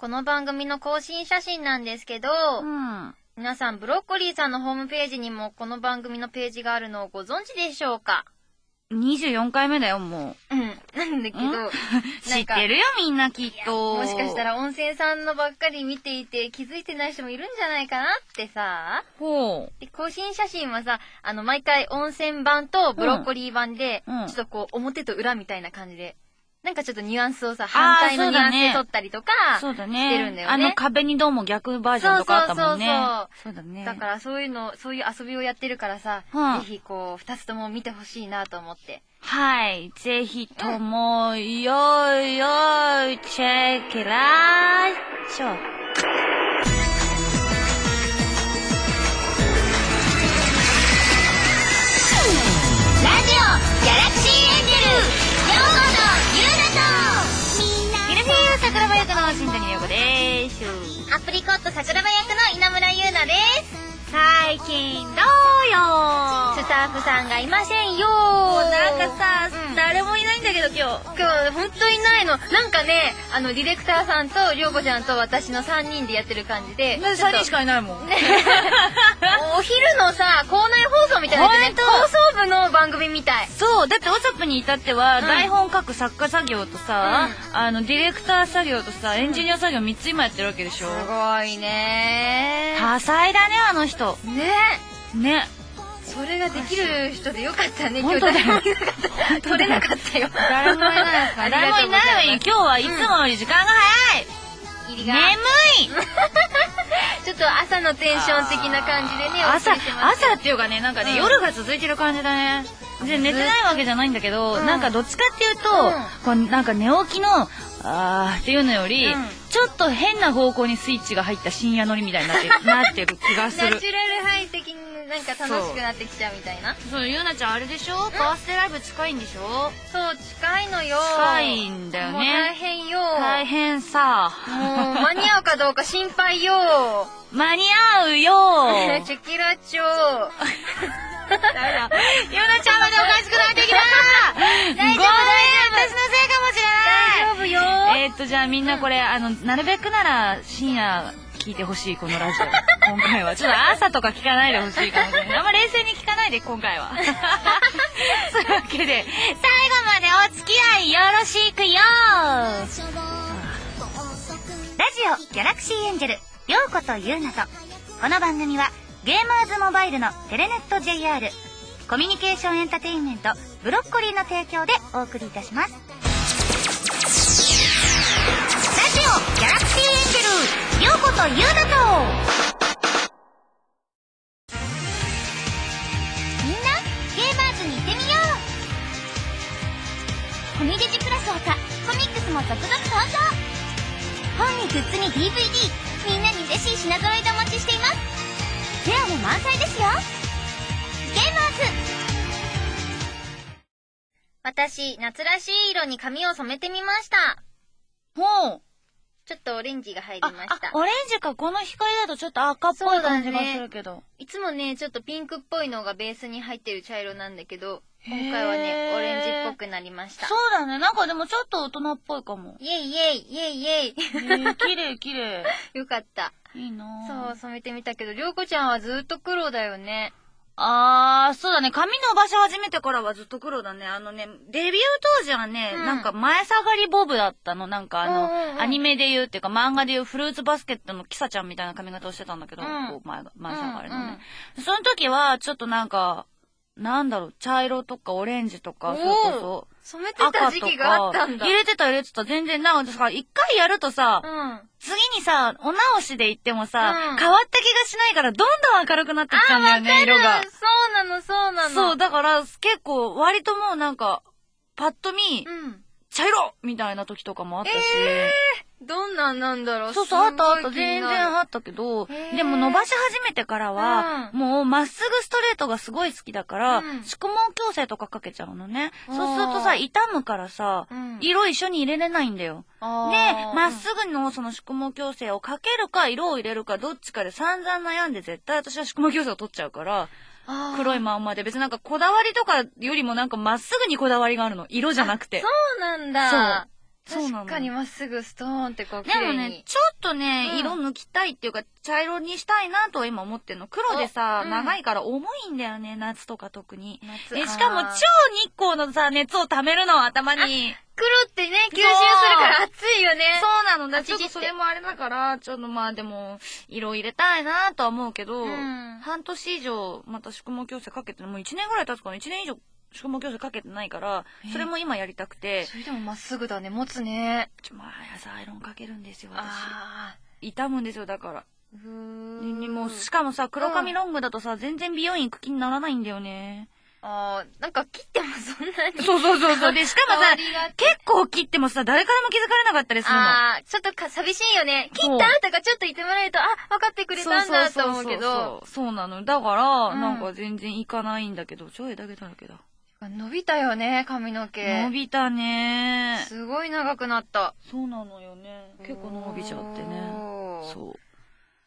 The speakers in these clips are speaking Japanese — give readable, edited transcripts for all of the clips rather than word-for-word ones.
この番組の更新写真なんですけど、皆さんブロッコリーさんのホームページにもこの番組のページがあるのをご存知でしょうか ？24回目だよ、もう。なんだけど、 知ってるよ、みんなきっと。 もしかしたら温泉さんのばっかり見ていて気づいてない人もいるんじゃないかなってさ。で、更新写真はさ、毎回温泉版とブロッコリー版で、ちょっとこう、表と裏みたいな感じで。なんかちょっとニュアンスをさ、反対のニュアンスで撮ったりとか、してるんだよね。 壁にどうも逆バージョンとかあったもんね。 そうだね。だからそういう遊びをやってるからさ、ぜひこう、二つとも見てほしいなと思って。 はい。ぜひとも、チェックラーショー。 ラジオギャラクシーエンジェル桜庭役の新谷優子です。 アプリコット桜庭役の稲村優奈です。 最近どうよ。 スタッフさんがいませんよ。 なんかさ、誰もいないんだけど今日ほんといないの。なんかね、ディレクターさんとりょうこちゃんと私の3人でやってる感じで。 3人しかいないもん。 お昼のさ、校内放送みたいなね、放送部の番組みたい。 そう、だってオサプに至っては、台本書く作家作業とさ、ディレクター作業とさ、エンジニア作業3つ今やってるわけでしょ。 すごいね。 多彩だね、あの人。ね。 それができる人でよかったね。今日誰もいなかった。取れなかったよ。 誰もいないから。誰もいないのに今日はいつもより時間が早い。眠い。 ちょっと朝のテンション的な感じでね、 朝っていうかね、なんかね、夜が続いてる感じだね。で、寝てないわけじゃないんだけど、なんかどっちかっていうと、こうなんか寝起きの、っていうのより、ちょっと変な方向にスイッチが入った深夜乗りみたいになってる気がする。 ナチュラルハイ的になんか楽しくなってきちゃうみたいな。 そう、ゆうなちゃんあれでしょ？バースデーライブ近いんでしょ？ そう、近いのよ。 近いんだよね。 もう大変よ。 大変さ。 もう間に合うかどうか心配よ。 間に合うよ。 チェキラチョ。 ゆうなちゃんまでおかしくなってきた。 大丈夫、 ごめん、私のせいかもしれない。大丈夫よ。 じゃあみんなこれ、なるべくなら深夜聞いてほしい、このラジオ。今回は。ちょっと朝とか聞かないでほしいかもしれない。あんま冷静に聞かないで、今回は。そういうわけで、最後までお付き合いよろしくよ。ラジオギャラクシーエンジェル、りょうことゆうなと。この番組は、ゲーマーズモバイルのテレネット JR、コミュニケーションエンタテインメント、ブロッコリーの提供でお送りいたします。ラジオギャラクシーエンジェル、りょうことゆうなと。 みんな、ゲーマーズに行ってみよう。コミデジプラスほか、コミックスも続々登場。本にグッズに DVD、みんなに嬉しい品揃えでお待ちしています。フェアも満載ですよ。ゲーマーズ。 私、夏らしい色に髪を染めてみました。 ほう。 ちょっとオレンジが入りました。 オレンジか。この光だとちょっと赤っぽい感じがするけど。 いつもね、ちょっとピンクっぽいのがベースに入ってる茶色なんだけど、今回はね、オレンジっぽくなりました。 そうだね。なんかでもちょっと大人っぽいかも。 イェイイェイイェイイェイ。 綺麗綺麗。 よかった。 いいなぁ。そう、染めてみたけど、りょうこちゃんはずっと黒だよね。 そうだね。髪伸ばし始めてからはずっと黒だね。デビュー当時はね、なんか前下がりボブだったの。なんかアニメで言うっていうか漫画で言うフルーツバスケットのキサちゃんみたいな髪型をしてたんだけど、こう前下がりのね。その時はちょっとなんか、なんだろう、茶色とかオレンジとか、それこそ。 染めてた時期があったんだ。 入れてた。全然、なんかさ、一回やるとさ、次にさ、お直しで言ってもさ、変わった気がしないから、どんどん明るくなってきちゃうんだよね、色が。 そうなの。 そう、だから、結構、割ともうなんか、パッと見、茶色みたいな時とかもあったし。 どんなんなんだろう。 そう、あった。全然あったけど、でも伸ばし始めてからは、もうまっすぐストレートがすごい好きだから、宿毛矯正とかかけちゃうのね。そうするとさ、傷むからさ、色一緒に入れれないんだよ。で、まっすぐのその宿毛矯正をかけるか、色を入れるか、どっちかで散々悩んで絶対私は宿毛矯正を取っちゃうから、黒いまんまで。別になんかこだわりとかよりもなんかまっすぐにこだわりがあるの。色じゃなくて。 そうなんだ。 そう。 確かにまっすぐストーンってこうでもね、ちょっとね、色抜きたいっていうか、茶色にしたいなとは今思ってんの。黒でさ、長いから重いんだよね、夏とか特に。しかも超日光のさ、熱を溜めるの、頭に。 黒ってね、吸収するから暑いよね。 そうなのだ。ちょっとそれもあれだから、ちょっとまあでも、色入れたいなとは思うけど、半年以上、また宿毛矯正かけて、もう1年ぐらい経つかな、1年以上宿毛矯正かけてないから、それも今やりたくて。 それでもまっすぐだね、持つね。 毎朝アイロンかけるんですよ、私。痛むんですよ、だから。もう、しかもさ、黒髪ロングだとさ、全然美容院行く気にならないんだよね。 なんか切ってもそんなに。 そう。で、しかもさ、結構切ってもさ、誰からも気づかれなかったりするの。 ちょっと寂しいよね。切ったとかちょっと言ってもらえると、分かってくれたんだと思うけど。 そうなの。だから、なんか全然いかないんだけど、ちょいだけだらけだ。 伸びたよね、髪の毛。 伸びたね。 すごい長くなった。 そうなのよね。結構伸びちゃってね。そう。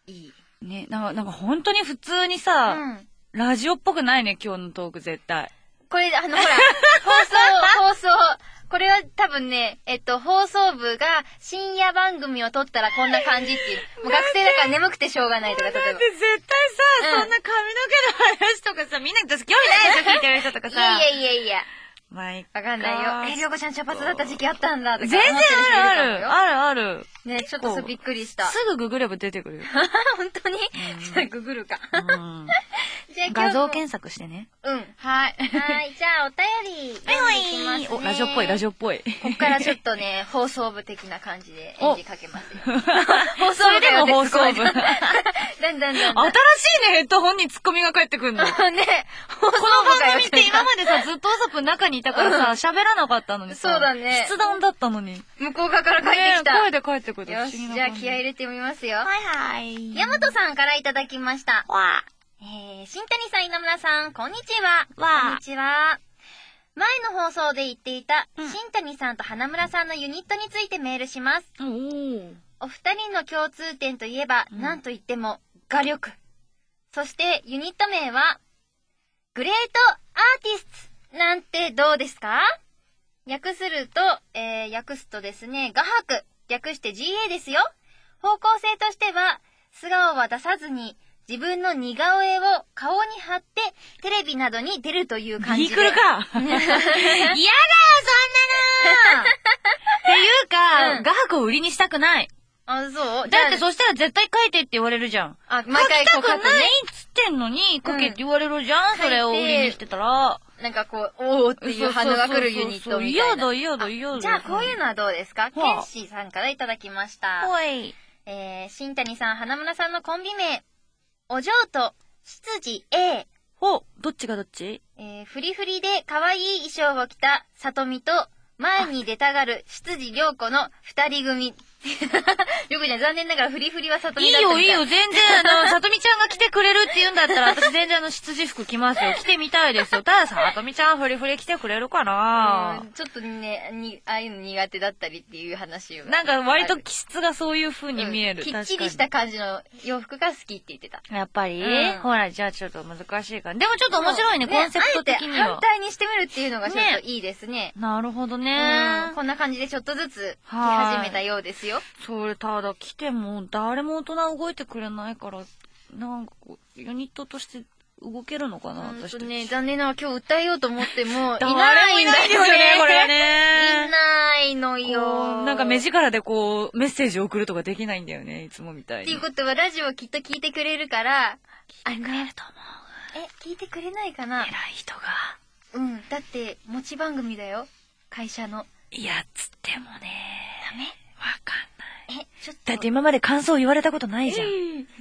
いい。ね、なんか本当に普通にさ、ラジオっぽくないね、今日のトーク絶対。 これ、ほら、放送。これは多分ね、放送部が深夜番組を撮ったらこんな感じっていう。もう学生だから眠くてしょうがないとか、例えば。 だって絶対さ、そんな髪の毛の話とかさ、みんな私興味ないでしょ、聞いてる人とかさ。 いや。わかんないよ。りょうこちゃん茶髪だった時期あったんだとか。 全然ある。 ね、ちょっとびっくりした。 すぐググれば出てくるよ。 本当に？じゃあググるか。 画像検索してね。 はい。じゃあお便り読んでいきますね。 お、ラジオっぽい。 こっからちょっとね、放送部的な感じで返事かけますよ。放送部でも放送部。 だん。新しいね、 ヘッドホンにツッコミが返ってくるの。ね、この番組って今までさ、ずっとウソプン中にいたからさ、喋らなかったのにさ。 そうだね。 筆談だったのに。 向こう側から返ってきた。 声で返ってくる。 よし、じゃあ気合入れてみますよ。 はい。 ヤマトさんからいただきました。新谷さん、稲村さん、こんにちは。こんにちは。前の放送で言っていた、新谷さんと花村さんのユニットについてメールします。お二人の共通点といえば、なんといっても、画力。そしてユニット名は、グレートアーティストなんてどうですか？訳すとですね、画伯、略して GA ですよ。方向性としては、素顔は出さずに、自分の似顔絵を顔に貼って、テレビなどに出るという感じで。 ビークルかやだよ、そんなのっていうか、画伯を売りにしたくない。 そうだってそしたら絶対書いてって言われるじゃん。 毎回書きたくないっつってんのに、書けって言われるじゃん、それを売りにしてたら。 なんかこう、おーっていう反応が来るユニットみたいな。 嫌だ。 じゃあこういうのはどうですか？ケンシーさんからいただきました。新谷さん、花村さんのコンビ名、お嬢と執事 A。 どっちがどっち？ フリフリで可愛い衣装を着た里美と、前に出たがる執事涼子の二人組。涼子ちゃん残念ながらフリフリは里美だったみたい。 いいよ、全然里美ちゃんが着てくれるって言うんだったら、私全然執事服着ますよ。着てみたいですよ。ただ里美ちゃんフリフリ着てくれるかな？ ちょっとね、ああいうの苦手だったりっていう話を。 なんか割と気質がそういう風に見える。 きっちりした感じの洋服が好きって言ってた。 やっぱり？ほら、じゃあちょっと難しいから。でもちょっと面白いね、コンセプト的には。 反対にしてみるっていうのがちょっといいですね。 なるほどね。 こんな感じでちょっとずつ着始めたようですよ。 それただ来ても誰も大人動いてくれないから、なんかこうユニットとして動けるのかな、私たち。 残念ながら今日歌えようと思ってもいないんだよね、これはいね。 ないのよ。 なんか目力でこうメッセージ送るとかできないんだよね、いつもみたいに。 っていうことはラジオきっと聞いてくれるから、 聞いてくれると思う。聞いてくれないかな。 偉い人が。 だって持ち番組だよ、会社の。 いやつってもね。 ダメ？ わかんない。 ちょっと。 だって今まで感想言われたことないじゃん。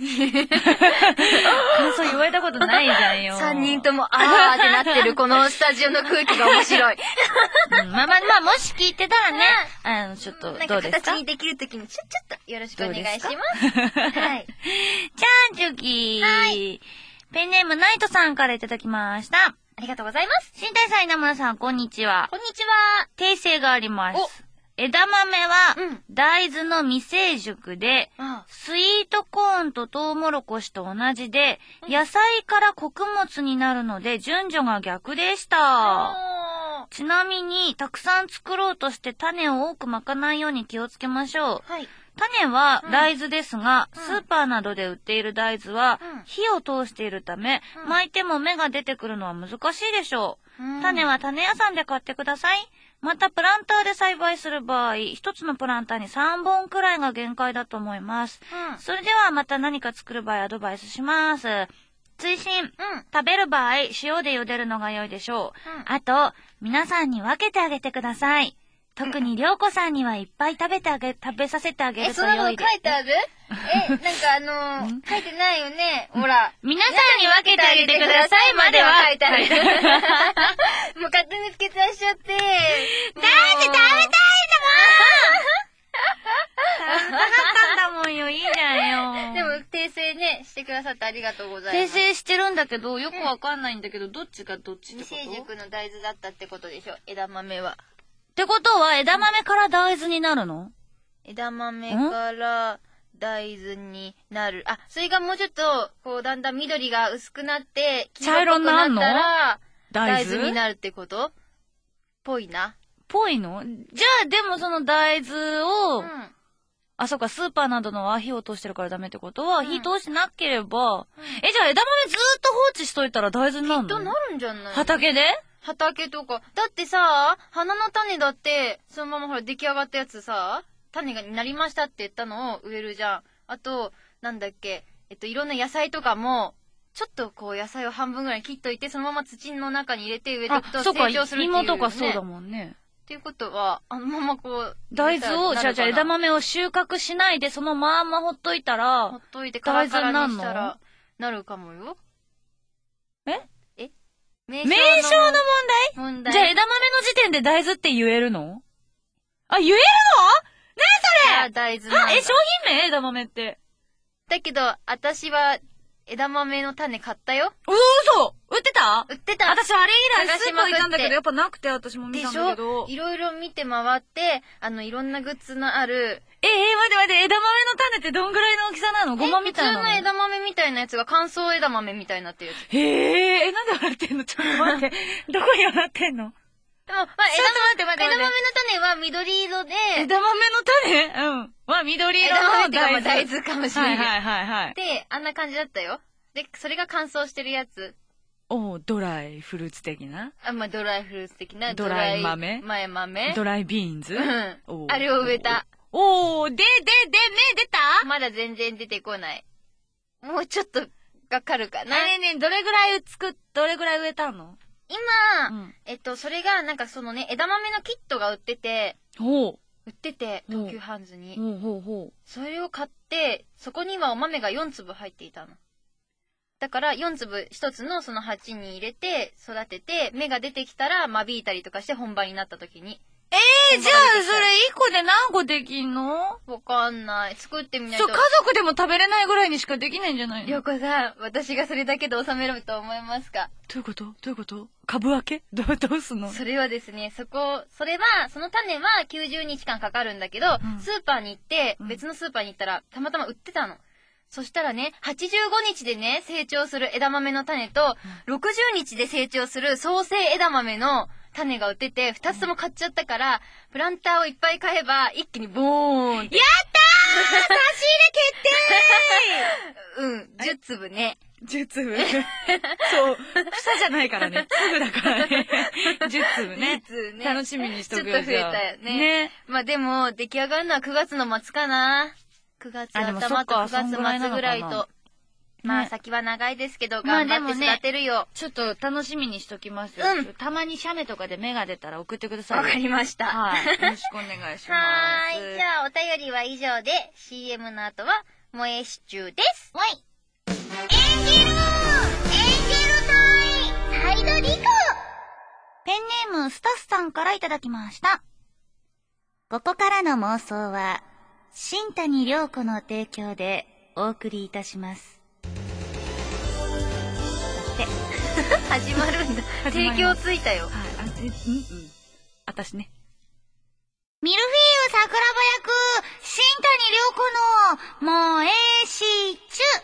感想言われたことないじゃんよ。 3人ともあーってなってるこのスタジオの空気が面白い。 まあ、もし聞いてたらね、ちょっとどうですか？ なんか形にできるときにちょっとよろしくお願いします。はい。 じゃあ、ペンネームナイトさんからいただきました。 ありがとうございます。 新谷さん、稲村さん、こんにちは。 こんにちは。 訂正があります。枝豆は、大豆の未成熟で、スイートコーンとトウモロコシと同じで、野菜から穀物になるので、順序が逆でした。ちなみに、たくさん作ろうとして種を多くまかないように気をつけましょう。 種は大豆ですが、スーパーなどで売っている大豆は火を通しているため、巻いても芽が出てくるのは難しいでしょう。種は種屋さんで買ってください。またプランターで栽培する場合、一つのプランターに3本くらいが限界だと思います。それではまた何か作る場合アドバイスします。追伸、食べる場合塩で茹でるのが良いでしょう。あと皆さんに分けてあげてください。特にりょうこさんにはいっぱい食べさせてあげると良いです。 そんなの書いてある？なんか書いてないよね。ほら。 皆さんに分けてあげてくださいまでは書いてある。もう勝手に付け足しちゃって。 だって食べたいんだもん。食べたかったんだもんよ。いいじゃんよ。 でも訂正ねしてくださってありがとうございます。 訂正してるんだけどよくわかんないんだけど、どっちがどっちってこと？ 未成熟の大豆だったってことでしょ。枝豆は。 ってことは枝豆から大豆になるの？ 枝豆から大豆になる。あ、それがもうちょっとこうだんだん緑が薄くなって茶色になったら大豆になるってこと？ぽいな。 ぽいの？じゃあでもその大豆を、あ、そうか、スーパーなどのは火を通してるからダメってことは、火通してなければ、じゃあ枝豆ずーっと放置しといたら大豆になるの？ きっとなるんじゃない？ 畑で？ 畑とか。だってさ、花の種だって、そのままほら出来上がったやつさ、種になりましたって言ったのを植えるじゃん。あと、なんだっけ、いろんな野菜とかも、ちょっとこう野菜を半分ぐらい切っといて、そのまま土の中に入れて植えていくと成長するっていう、ね。 芋とかそうだもんね。 っていうことは、あのままこう。 大豆を、じゃあ枝豆を収穫しないで、そのまんまほっといたら、 ほっといてカラカラにしたら、なるかもよ。名称の問題？ じゃあ枝豆の時点で大豆って言えるの？あ、言えるの？ねえそれ！ 大豆なんだ。 商品名？枝豆って。 だけど、私は枝豆の種買ったよ。 嘘！売ってた？ 売ってた。 私あれ以来スーパー行ったんだけど、やっぱなくて私も見たんだけど。 でしょ？いろいろ見て回って、いろんなグッズのある。 待って、枝豆の種ってどんぐらいの大きさなの？ごまみたいなの？ 普通の枝豆みたいなやつが乾燥枝豆みたいになってるやつ。 なんで笑ってんの？ちょっと待って。どこに笑ってんの？ でも、枝豆の種は緑色で。 枝豆の種？は緑色の大豆かもしれない。 はい。 で、あんな感じだったよ。で、それが乾燥してるやつ。 ドライフルーツ的な？ ドライフルーツ的な。 ドライ豆？ドライビーンズ？ あれを植えた。 芽出た？ まだ全然出てこない。もうちょっとかかるかな。 どれぐらい植えたの？ 今、それがなんかそのね、枝豆のキットが売ってて、東急ハンズに。それを買って、そこにはお豆が4粒入っていたの。だから4粒1つのその鉢に入れて育てて、芽が出てきたら間引いたりとかして本葉になった時に。 じゃあそれ1個で何個できんの？ わかんない。作ってみないと。 家族でも食べれないぐらいにしかできないんじゃないの？ りょうこさん、私がそれだけで収めると思いますか？ どういうこと株分け？どうすんの？ それはですね、その種は90日間かかるんだけど、スーパーに行って、別のスーパーに行ったら、たまたま売ってたの。そしたらね、85日でね、成長する枝豆の種と、60日で成長する創生枝豆の種が売ってて、2つとも買っちゃったから、プランターをいっぱい買えば、一気にボーンって。 やったー！差し入れ決定！10粒ね。 10粒そう。房じゃないからね。粒だからね。10粒ね。楽しみにしとくよ。 ちょっと増えたよね。まあでも、出来上がるのは9月の末かな。9月頭と9月末ぐらいと。まあ先は長いですけど、頑張って育てるよ。 ちょっと楽しみにしときますよ。たまに写メとかで芽が出たら送ってください。 わかりました。 はい。よろしくお願いします。 はい。じゃあお便りは以上で、CM の後は、萌えシチューです。 わい。エンジェルタイサイドリコ。ペンネームスタスさんからいただきました。ここからの妄想は、新谷涼子の提供でお送りいたします。 始まるんだ。提供ついたよ。 私ね。 ミルフィーユ桜庭役、新谷涼子の萌えシチ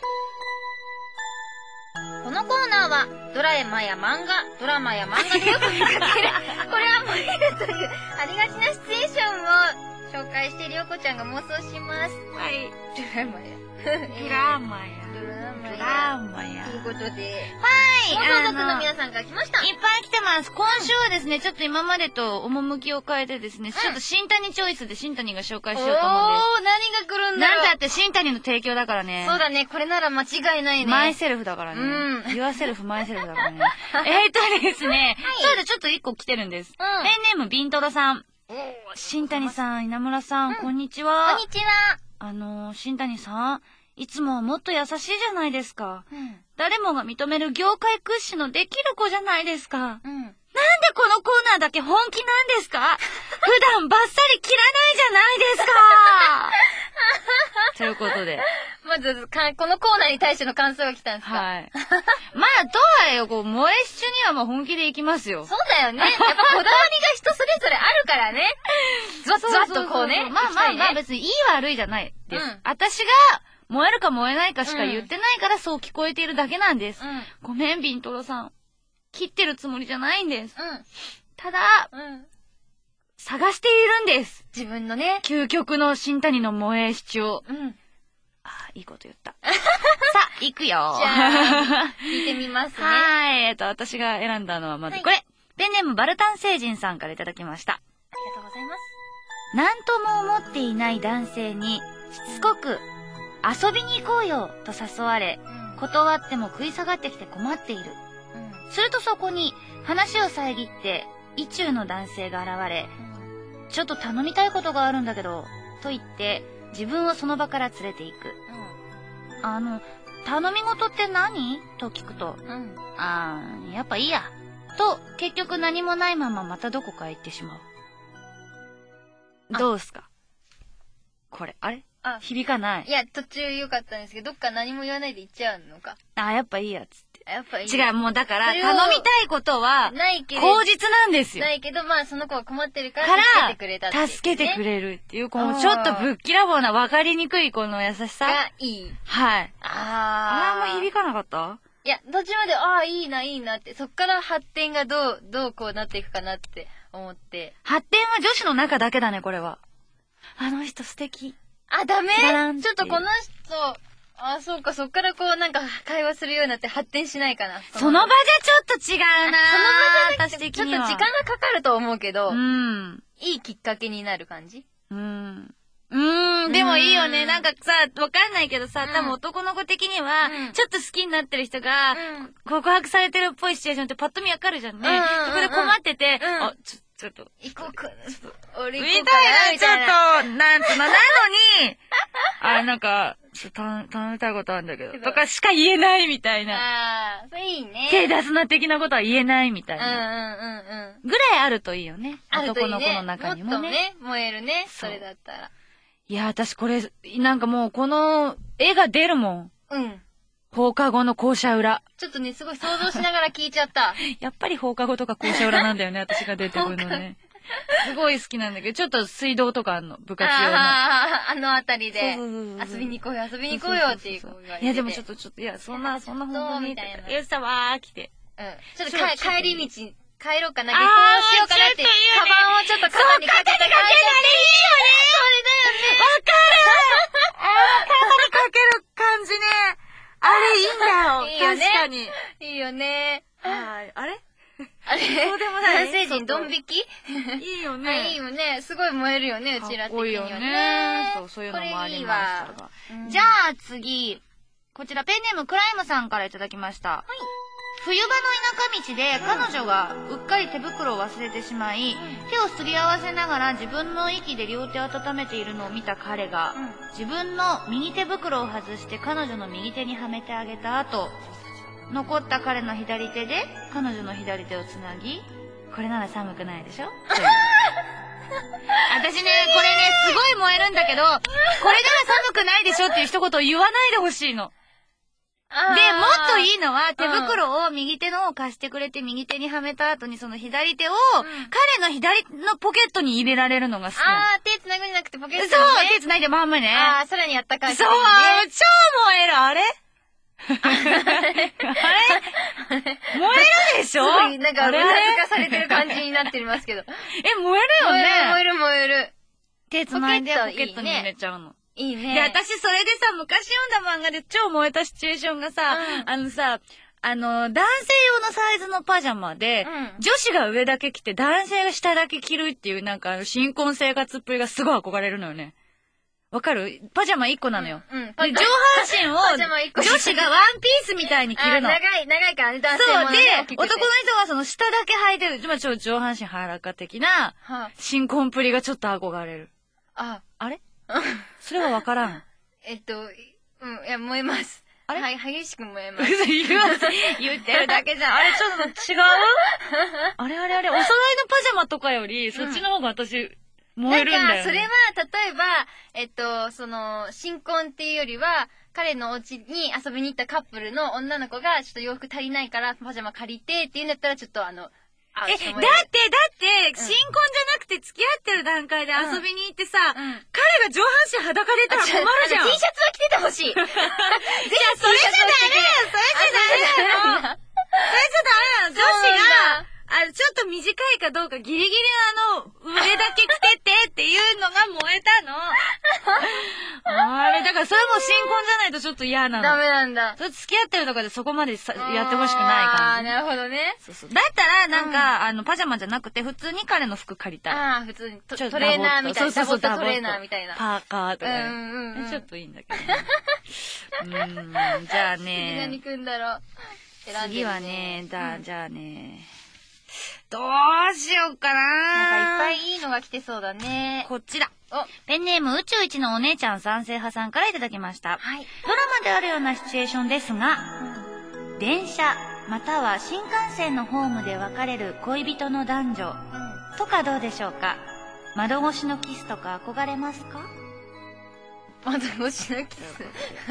ュ。このコーナーはドラマや漫画でよく見かけるこれは萌えるというありがちなシチュエーションを紹介してりょうこちゃんが妄想します。 はい。 ドラマや。 ドラマや。 ということで。 はい。 放送族の皆さんから来ました。 いっぱい来てます。今週はですね、ちょっと今までと趣を変えてですね、ちょっと新谷チョイスで新谷が紹介しようと思うんです。 何が来るんだろう。 なんだって新谷の提供だからね。 そうだね、これなら間違いないね。 マイセルフだからね。ユアセルフ、マイセルフだからね。ですね、そうだ、ちょっと一個来てるんです。ペンネームビントロさん。新谷さん、稲村さん、こんにちは。 こんにちは。 新谷さん、いつももっと優しいじゃないですか。誰もが認める業界屈指のできる子じゃないですか。なんでこのコーナーだけ本気なんですか？普段バッサリ切らないじゃないですか。ということで。 まず、このコーナーに対しての感想が来たんですか？ はい。まあ、とはいえ、萌えシチュにはもう本気でいきますよ。 そうだよね。やっぱこだわりが人それぞれあるからね。ズワッとこうね。 まあ別にいい悪いじゃないです。私が燃えるか燃えないかしか言ってないからそう聞こえているだけなんです。ごめん、ビントロさん。切ってるつもりじゃないんです。ただ、探しているんです。 自分のね。 究極の新谷の萌えシチュを。いいこと言った。さあ、行くよ。じゃあ、見てみますね。 はい。私が選んだのはまずこれ。ペンネームバルタン星人さんからいただきました。 ありがとうございます。 なんとも思っていない男性に、しつこく、遊びに行こうよと誘われ、断っても食い下がってきて困っている。するとそこに、話を遮って、意中の男性が現れ、ちょっと頼みたいことがあるんだけど、と言って、自分をその場から連れて行く。頼み事って何？と聞くと、やっぱいいや。と、結局何もないまままたどこかへ行ってしまう。どうすか？これ、あれ？響かない。 いや、途中良かったんですけど、どっか何も言わないで行っちゃうのか。 やっぱいいやつって。 やっぱいい。 違う、もうだから、頼みたいことは、 ないけど、 口実なんですよ。 ないけど、まあその子は困ってるから、助けてくれたって、ね。 助けてくれるっていう、このちょっとぶっきらぼうな分かりにくいこの優しさ。 がいい。 はい。あんま響かなかった？ いや、途中まで、いいな、いいなって、そっから発展がどうこうなっていくかなって思って。 発展は女子の中だけだね、これは。あの人素敵。 ダメ？ちょっとこの人、そうか、そっからこうなんか会話するようになって発展しないかな。 その場じゃちょっと違うな。 その場じゃちょっと時間がかかると思うけど、いいきっかけになる感じ？ でもいいよね。なんかさ、わかんないけどさ、多分男の子的には、ちょっと好きになってる人が、告白されてるっぽいシチュエーションってパッと見わかるじゃんね。そこで困ってて、ちょっと。 行こうか。 俺行こうかな、みたいな。ちょっと、なのに、なんか、頼みたいことあるんだけど、とかしか言えないみたいな。 それいいね。 手出すな的なことは言えないみたいな。ぐらいあるといいよね。男の子の中にもね。 もっとね、燃えるね。それだったら。 いや、私これ、なんかもうこの絵が出るもん。放課後の校舎裏。 ちょっとね、すごい想像しながら聞いちゃった。 やっぱり放課後とか校舎裏なんだよね、私が出てくるのね。すごい好きなんだけど、ちょっと水道とかあんの、部活用の。 あのあたりで。遊びに行こうよっていう声が。 いや、でもちょっと、いや、そんな本当に。よしさわー来て。 ちょっと帰り道、帰ろうかな、下校しようかなって、カバンをちょっと肩にかけた感じ。それだよね。 わかる肩にかける感じね。あれいいんだよ。確かに。 いいよね。 はい。あれそうでもない。男性陣ドン引き？ いいよね。 いいよね。すごい燃えるよね、うちら的にはね。そういうのもありましたが。じゃあ次。こちらペンネームクライムさんからいただきました。冬場の田舎道で彼女がうっかり手袋を忘れてしまい、手をすり合わせながら自分の息で両手を温めているのを見た彼が、自分の右手袋を外して彼女の右手にはめてあげた後、残った彼の左手で彼女の左手をつなぎ、これなら寒くないでしょ？私ね、これね、すごい燃えるんだけど、これなら寒くないでしょっていう一言を言わないでほしいの。で、もっといいのは、手袋を右手のを貸してくれて、右手にはめた後にその左手を、彼の左のポケットに入れられるのが好き。 手繋ぐんじゃなくてポケットにね。 そう、手繋いでまんまね。 さらにやった感じ。 そう、超燃える、あれ燃えるでしょ？ すごい、なんか、うなずかされてる感じになってますけど。 燃えるよね。 燃える。 手繋いでポケットに入れちゃうの。 いいね。 で、私それでさ、昔読んだ漫画で超燃えたシチュエーションがさ、男性用のサイズのパジャマで、女子が上だけ着て男性が下だけ着るっていうなんか新婚生活っぷりがすごい憧れるのよね。わかる？パジャマ1個なのよ。で、上半身を女子がワンピースみたいに着るの。 長いからね、男性もね。 そうで、男の人はその下だけ履いてる、上半身裸的な新婚っぷりがちょっと憧れる。あれそれはわからん。 いや、燃えます。あれ激しく燃えます。 言ってるだけじゃん。あれちょっと違うあれお揃いのパジャマとかより、そっちの方が私、燃えるんだよね。 なんか、それは、例えば、新婚っていうよりは、彼のお家に遊びに行ったカップルの女の子が、ちょっと洋服足りないからパジャマ借りてっていうんだったら、ちょっとだって、新婚じゃなくて付き合ってる段階で遊びに行ってさ、彼が上半身裸でいたら困るじゃん。 T シャツは着ててほしい。いや、それじゃダメ女子が、ちょっと短いかどうかギリギリ上だけ着ててっていうのが燃えたの。だからそれも新婚じゃないとちょっと嫌なの。 ダメなんだ。 それ付き合ってるとかでそこまでやってほしくない感じ。 なるほどね。 そう。だったら、なんか、パジャマじゃなくて普通に彼の服借りたい。 普通にトレーナーみたいな。ダボットトレーナーみたいな。 パーカーとかね。ちょっといいんだけどね。じゃあね。 次何くんだろう。 次はね、じゃあね。どうしようかな。 なんかいっぱいいいのが来てそうだね。 こっちだ。ペンネーム宇宙一のお姉ちゃん賛成派さんからいただきました。はい。ドラマであるようなシチュエーションですが、電車または新幹線のホームで別れる恋人の男女とかどうでしょうか。窓越しのキスとか憧れますか？ 窓越しのキス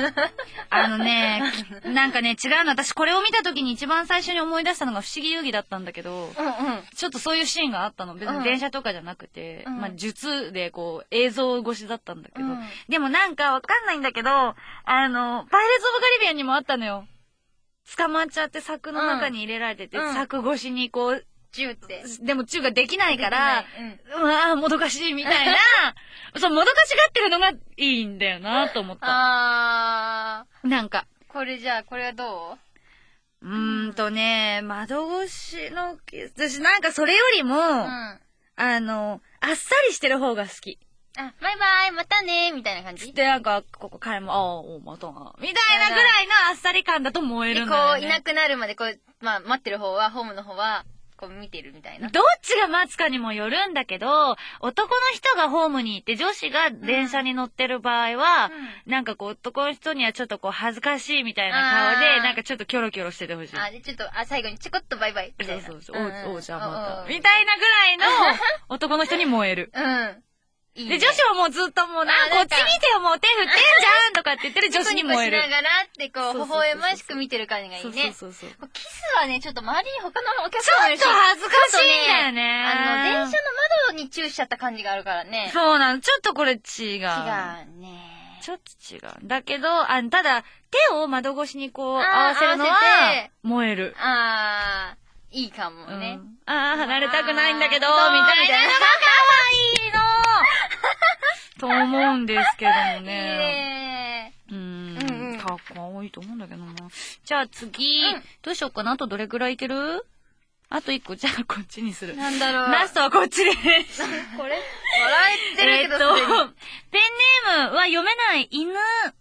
なんかね、違うの。私これを見た時に一番最初に思い出したのが不思議遊戯だったんだけど、ちょっとそういうシーンがあったの。別に電車とかじゃなくて、術でこう映像越しだったんだけど、でもなんかわかんないんだけど、パイレーツ・オブ・カリビアンにもあったのよ。捕まっちゃって柵の中に入れられてて、柵越しにこう、 チューって。 でもチューができないから、もどかしいみたいな、もどかしがってるのがいいんだよなと思った。なんか。 これはどう？ 窓越しのキス。私なんかそれよりも、あっさりしてる方が好き。 バイバイ、またねみたいな感じで、なんか、彼も、またな、みたいなぐらいのあっさり感だと燃えるんだよね。 いなくなるまで、待ってる方は、ホームの方は、見てるみたいな。 どっちが待つかにもよるんだけど、男の人がホームに行って女子が電車に乗ってる場合は、なんか男の人にはちょっと恥ずかしいみたいな顔で、なんかちょっとキョロキョロしててほしい。 で、ちょっと、最後にちょこっとバイバイみたいな。 そう、じゃあまた。みたいなぐらいの男の人に燃える。で、女子はもうずっともうこっち見てよ、もう手振ってんじゃんとかって言ってる女子に燃える。 ニコニコしながらって、微笑ましく見てる感じがいいね。そう。キスはね、ちょっと周りに他のお客さんもいるし。 ちょっと恥ずかしいんだよね。 電車の窓にチューしちゃった感じがあるからね。 そうなの。ちょっとこれ違う。 違うね。 ちょっと違う。だけど、ただ、手を窓越しに合わせるのは、燃える。 いいかもね。 離れたくないんだけど、みたいなのが可愛いのと思うんですけどもね。かわいいと思うんだけどな。じゃあ次、どうしようかな。あとどれくらいいける？あと1個、じゃあこっちにする。 なんだろう。 ラストはこっちです。 これ笑えてるけど、ペンネームは読めない犬。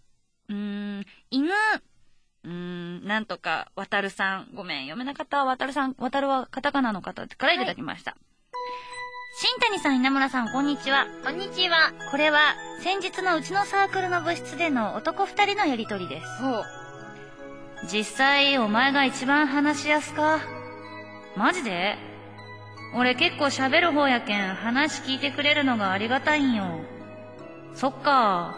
なんとか、わたるさん。ごめん、読めなかった。わたるさん。わたるはカタカナの方からいただきました。新谷さん、稲村さん、こんにちは。 こんにちは。 これは、先日のうちのサークルの部室での男2人のやりとりです。実際、お前が一番話しやすか？マジで？俺結構喋る方やけん、話聞いてくれるのがありがたいんよ。そっか。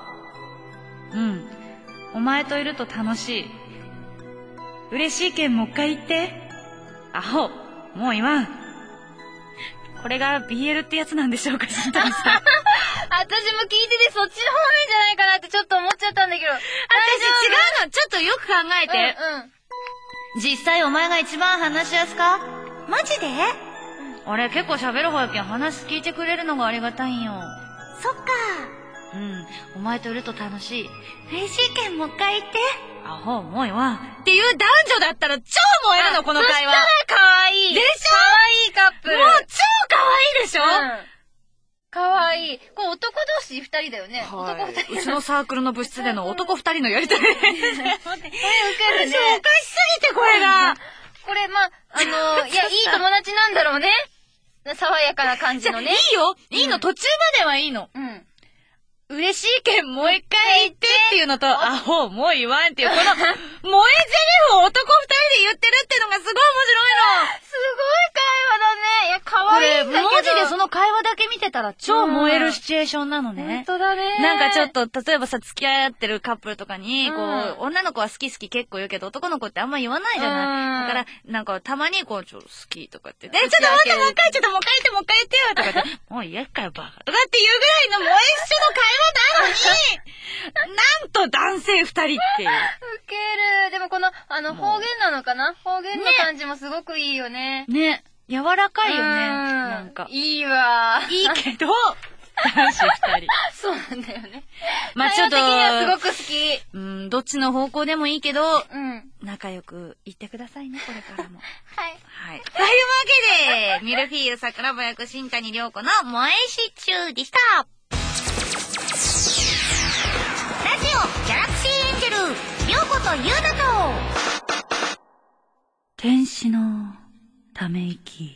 お前といると楽しい。嬉しいけんもう一回言って。アホ、もう言わん。これが BL ってやつなんでしょうか、新谷さん。 私も聞いててそっちの方面じゃないかなってちょっと思っちゃったんだけど。私違うの、ちょっとよく考えて。実際お前が一番話しやすか？マジで？俺結構喋る方やけん話聞いてくれるのがありがたいんよ。 そっか。 お前といると楽しい。フェイシー券もう一回言って。アホ重いわ。っていう男女だったら超燃えるの、この会話。 そしたら可愛い。 でしょ？ 可愛いカップル。 もう超可愛いでしょ？ 可愛い。これ男同士二人だよね。 はい、 男二人。 うちのサークルの部室での男二人のやりとり。これ受けるね。 おかしすぎてこれが。 これ、まあ、いや、いい友達なんだろうね。爽やかな感じのね。 いいよ。いいの、途中まではいいの。嬉しい件もう一回言ってっていうのと、アホ、もう言わんっていう、この、萌え台詞を男二人で言ってるっていうのがすごい面白いの。 すごい会話だね。いや、可愛いんだけど。 これ、文字でその会話だけ見てたら超燃えるシチュエーションなのね。 本当だね。 なんかちょっと、例えばさ、付き合ってるカップルとかに、こう、女の子は好き好き結構言うけど、男の子ってあんま言わないじゃない。だから、なんか、たまにこう、好きとかって。ちょっと待って、もう一回言ってよとかって、もう言えっかよ、バカ。とかっていうぐらいの萌えっしょの会話なのに、なんと男性二人っていう。 ウケる。でもこの、方言なのかな？方言の感じもすごくいいよね。 ね。柔らかいよね。なんか。 いいわ。 いいけど、男子二人。 そうなんだよね。 まあちょっと、 的にはすごく好き。 どっちの方向でもいいけど、仲良く言ってくださいね、これからも。 はい。 はい。というわけで、ミルフィーユ桜庭役新谷涼子の萌えシチューでした。 ラジオギャラクシーエンジェル、涼子とゆうなと天使のため息。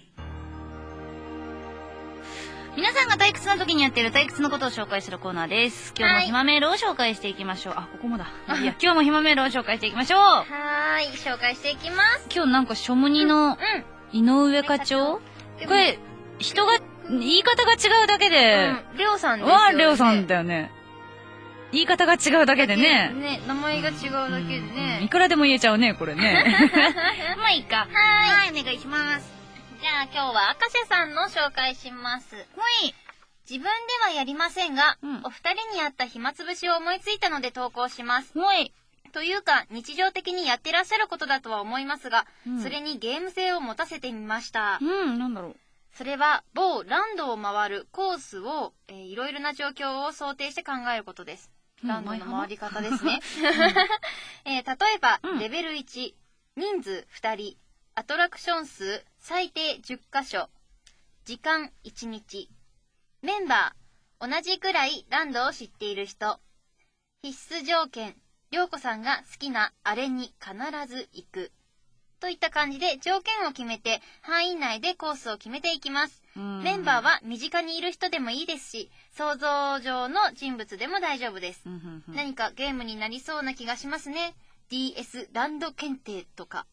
皆さんが退屈な時にやっている退屈のことを紹介するコーナーです。今日も暇メールを紹介していきましょう。あ、ここもだ。いや、今日も暇メールを紹介していきましょう。 はーい、紹介していきます。 今日なんかショムニの井上課長、これ、人が、言い方が違うだけで、 レオさんですよね。 レオさんだよね。言い方が違うだけでね。 ね、名前が違うだけでね。 いくらでも言えちゃうね、これね。 まあいいか。 はい、お願いします。 じゃあ今日はアカシャさんの紹介します。自分ではやりませんが、お二人にあった暇つぶしを思いついたので投稿します。というか、日常的にやってらっしゃることだとは思いますが、それにゲーム性を持たせてみました。 なんだろう。 それは、某ランドを回るコースを、いろいろな状況を想定して考えることです。ランドの回り方ですね。例えば、レベル1、人数2人、アトラクション数最低10箇所、時間1日、メンバー、同じくらいランドを知っている人、必須条件、涼子さんが好きなあれに必ず行く。といった感じで条件を決めて範囲内でコースを決めていきます。メンバーは身近にいる人でもいいですし、想像上の人物でも大丈夫です。何かゲームになりそうな気がしますね。DS ランド検定とか。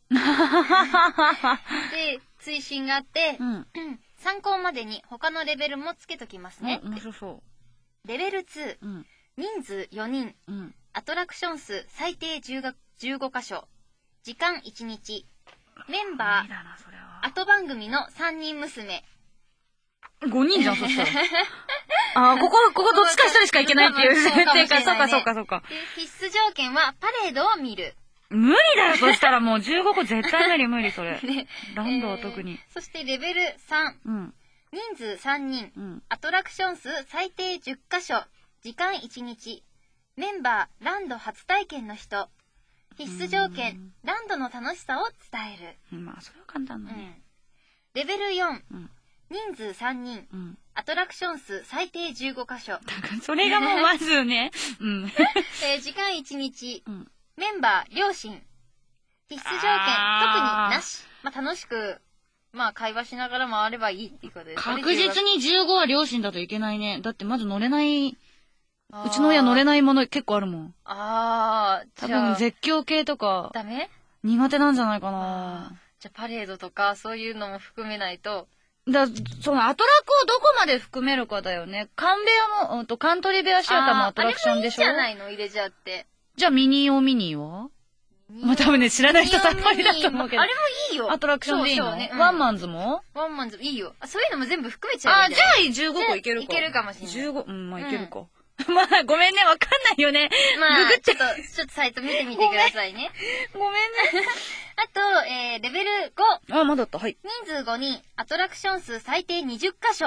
で、追伸があって、参考までに他のレベルもつけときますね。レベル2、人数4人、アトラクション数最低15箇所、時間1日、メンバー、後番組の3人娘。 5人じゃん、そしたら。ここどっちか一人しか行けないっていう設定か。そうか。 必須条件はパレードを見る。 無理だよ、そしたらもう15個絶対無理、それ。ランドは特に。 そしてレベル3、人数3人、アトラクション数最低10箇所、時間1日、メンバー、ランド初体験の人。必須条件、ランドの楽しさを伝える。 まあ、それは簡単だね。 レベル4、人数3人、アトラクション数最低15箇所。 だからそれがもうまずね。 時間1日、メンバー、両親。必須条件、特になし。まあ、楽しく、まあ、会話しながら回ればいいっていうことです。 確実に15は両親だといけないね。だってまず乗れない、うちの親乗れないもの結構あるもん。多分絶叫系とか。 ダメ？ 苦手なんじゃないかな。 じゃあパレードとかそういうのも含めないと。 そのアトラクをどこまで含めるかだよね。カンベアも、カントリーベアシアターもアトラクションでしょ？ あれもいいんじゃないの？入れちゃって。じゃあミニーはまあ、多分ね、知らない人さっぱりだと思うけど。 あれもいいよ。 アトラクションでいいの？ワンマンズもいいよ。そういうのも全部含めちゃう。 じゃあ15個いけるか。 いけるかもしれない。 15、まあいけるか。まあ、ごめんね、わかんないよね。 まあ、ちょっとサイト見てみてくださいね。 ごめんね。 あと、レベル5。 まだあった、はい。 人数5人、アトラクション数最低20箇所、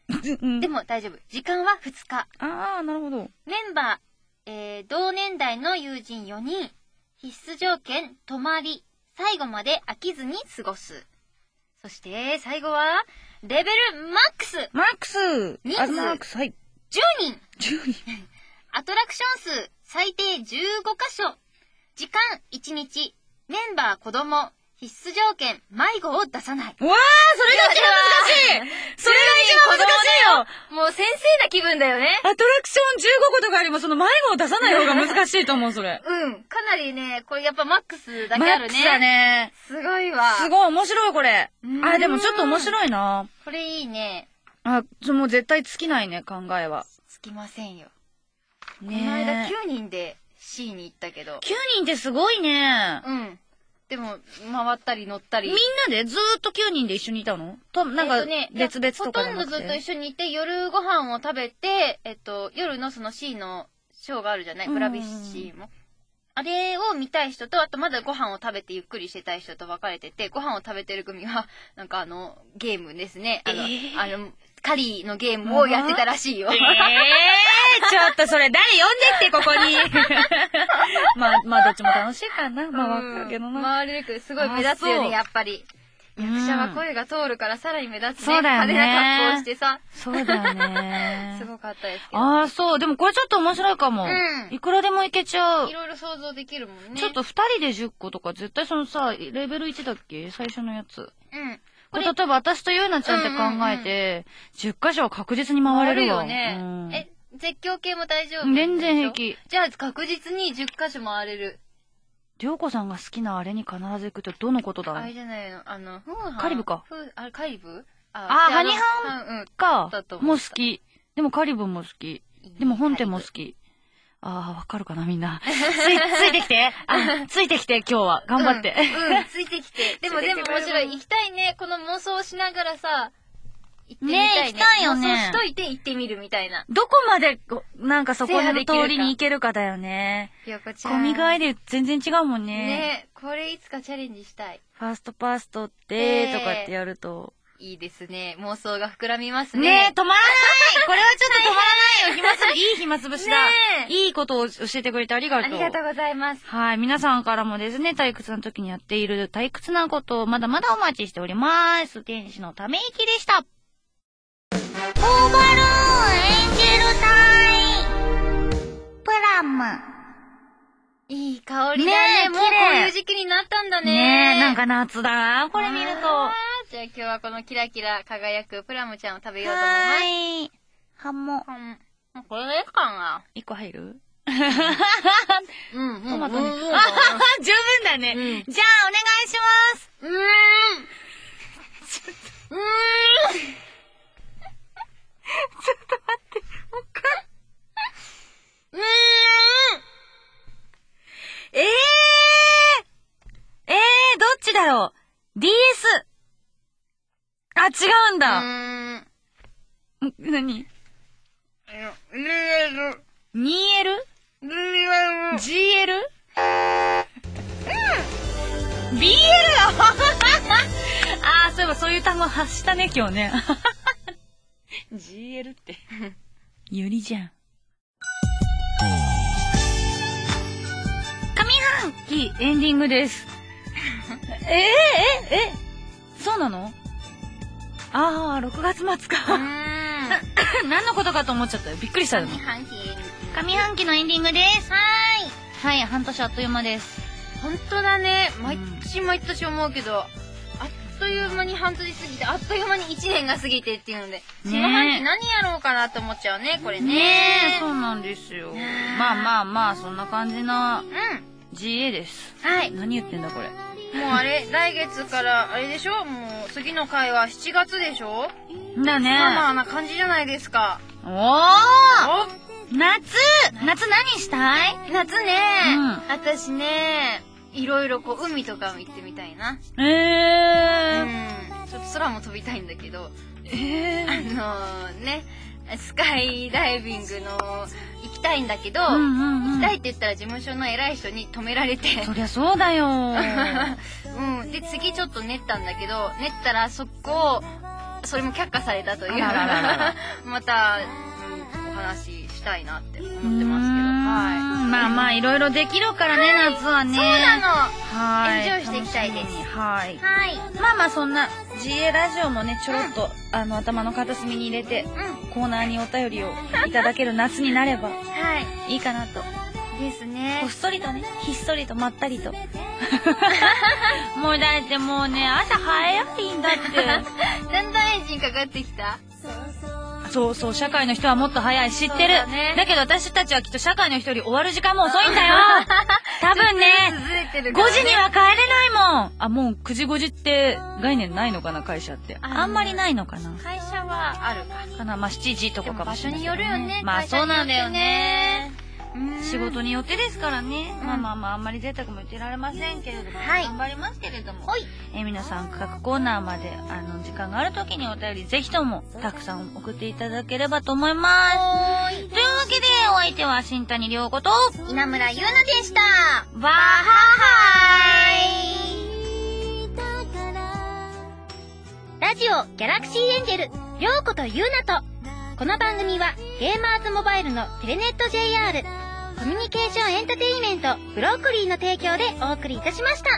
でも大丈夫。時間は2日。 ああ、なるほど。 メンバー、同年代の友人4人。必須条件、泊まり。最後まで飽きずに過ごす。そして、最後は、レベルマックス。 マックス。 人数。 マックス、はい。 10人。 10人。 アトラクション数、最低15箇所。時間1日。メンバー子供。必須条件、迷子を出さない。 わー、それが一番難しい。それが一番難しいよ。 もう先生な気分だよね。 アトラクション15個とかありもその迷子を出さない方が難しいと思う、それ。 うん。かなりね、これやっぱマックスだけあるね。 マックスだね。 すごいわ。 すごい面白い、これ。あ、でもちょっと面白いな。 これいいね。 あ、もう絶対尽きないね、考えは。 尽きませんよ。 ねえ。 この間9人で C に行ったけど。 9人ってすごいね。 うん。でも、回ったり乗ったり。 みんなでずーっと9人で一緒にいたのなんか、別々とかじゃなくて。 ほとんどずっと一緒にいて、夜ご飯を食べて、夜のその C のショーがあるじゃない、ブラビッシーも。あれを見たい人と、あとまだご飯を食べてゆっくりしてたい人と分かれてて、ご飯を食べてる組は、なんかゲームですね。カリーのゲームをやってたらしいよ。 ちょっとそれ誰呼んでってここに。まあどっちも楽しいかな。まあわかるけどな。 周りでくすごい目立つよね、やっぱり。役者は声が通るからさらに目立つね。 そうだよね。 派手な格好をしてさ。 そうだよね。 すごかったですけど。 ああ、そう。でもこれちょっと面白いかも。いくらでもいけちゃう。 いろいろ想像できるもんね。 ちょっと2人で10個とか絶対そのさ、レベル1だっけ最初のやつ。これ例えば私とゆうなちゃんって考えて、10箇所は確実に回れるわ。 回るよね。絶叫系も大丈夫？ 全然平気。 じゃあ確実に10箇所回れる。 りょうこさんが好きなあれに必ず行くってどのことだろう？ あれじゃないの。 カリブか。 あれカリブ？ ハニハンか。も好き。でもカリブも好き。でも本店も好き。わかるかなみんな。ついてきて。ついてきて今日は。頑張って。 ついてきて。でも面白い。行きたいね。この妄想をしながらさ、行ってみたいね。 行きたいよね。 妄想しといて行ってみるみたいな。 どこまで、なんかそこの通りに行けるかだよね。混み替えで全然違うもんね。 ね、これいつかチャレンジしたい。 ファーストパス取って、とかってやると。 いいですね。妄想が膨らみますね。 ねえ、止まらないこれはちょっと止まらないよ暇つぶし。いい暇つぶしだ。いいことを教えてくれてありがとう。 ありがとうございます。 はい。皆さんからもですね、退屈な時にやっている退屈なことをまだまだお待ちしております。天使のため息でした。 オーバルーンエンジェル隊プラム。 いい香りだね。もうこういう時期になったんだね。 ねえ、なんか夏だな、これ見ると。 じゃあ今日はこのキラキラ輝くプラムちゃんを食べようと思います。 はい。ハモ。 これでいいかな。 1個入る？ トマトに。 十分だね。じゃあお願いします。ちょっと待って。もう一回。どっちだろう ?DS。あ、違うんだ。何 2L?2L?GL?BL?そういえばそういう単語発したね、今日ね。GL って。ゆりじゃん。上半期エンディングです。そうなの？6月末か。何のことかと思っちゃったよ。びっくりしたよ。上半期のエンディングです。はい、半年あっという間です。 ほんとだね。毎年思うけど、あっという間に半年過ぎて、あっという間に1年が過ぎてっていうので、下半期何やろうかなと思っちゃうね、これね。 ねえ、そうなんですよ。まあ、そんな感じな、GA です。 はい。 何言ってんだ、これ。 もう来月から、あれでしょ？もう次の回は7月でしょ？ だね。 サマーな感じじゃないですか。 夏何したい？ 夏ね、私ね、いろいろ海とかも行ってみたいな。ちょっと空も飛びたいんだけど、スカイダイビングの行きたいんだけど、行きたいって言ったら事務所の偉い人に止められて。 そりゃそうだよ。 で、次ちょっと練ったんだけど、練ったらそこそれも却下されたという。また、お話したいなって思ってますけど。 まあまあいろいろできるからね、夏はね。 そうなの。エンジョイしていきたいです。 はい。まあまあそんな GA ラジオもね、ちょろっと頭の片隅に入れて、コーナーにお便りをいただける夏になればいいかなと。 ですね。 こっそりとね、ひっそりとまったりと。もうだってもうね、朝早いんだって。 だんだんエンジンかかってきた。 そうそう、社会の人はもっと早い、知ってる。だけど私たちはきっと社会の人より終わる時間も遅いんだよ。多分ね、5時には帰れないもん。あ、もう9時5時って概念ないのかな、会社って。あんまりないのかな。 会社はあるかな。まあ7時とかかもしれない。 場所によるよね。 まあそうなんだよね。仕事によってですからね。まああんまり贅沢も言ってられませんけれども、頑張りますけれども、皆さん各コーナーまで時間がある時にお便りぜひともたくさん送っていただければと思います。というわけでお相手は新谷涼子と稲村優奈でした。 バーハイ。ラジオギャラクシーエンジェル涼子と優奈と、この番組はゲーマーズモバイルのテレネット JR、コミュニケーションエンターテインメントブロッコリーの提供でお送りいたしました。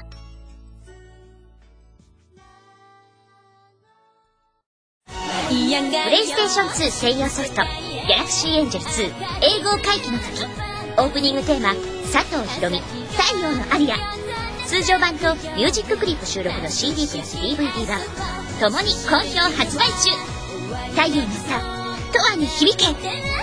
プレイステーション2専用ソフトギャラクシーエンジェル2英語回帰の時、オープニングテーマ佐藤ひろみ太陽のアリア、通常版とミュージッククリップ収録の CD プラス DVD 版ともに好評発売中。太陽のさとわに響け。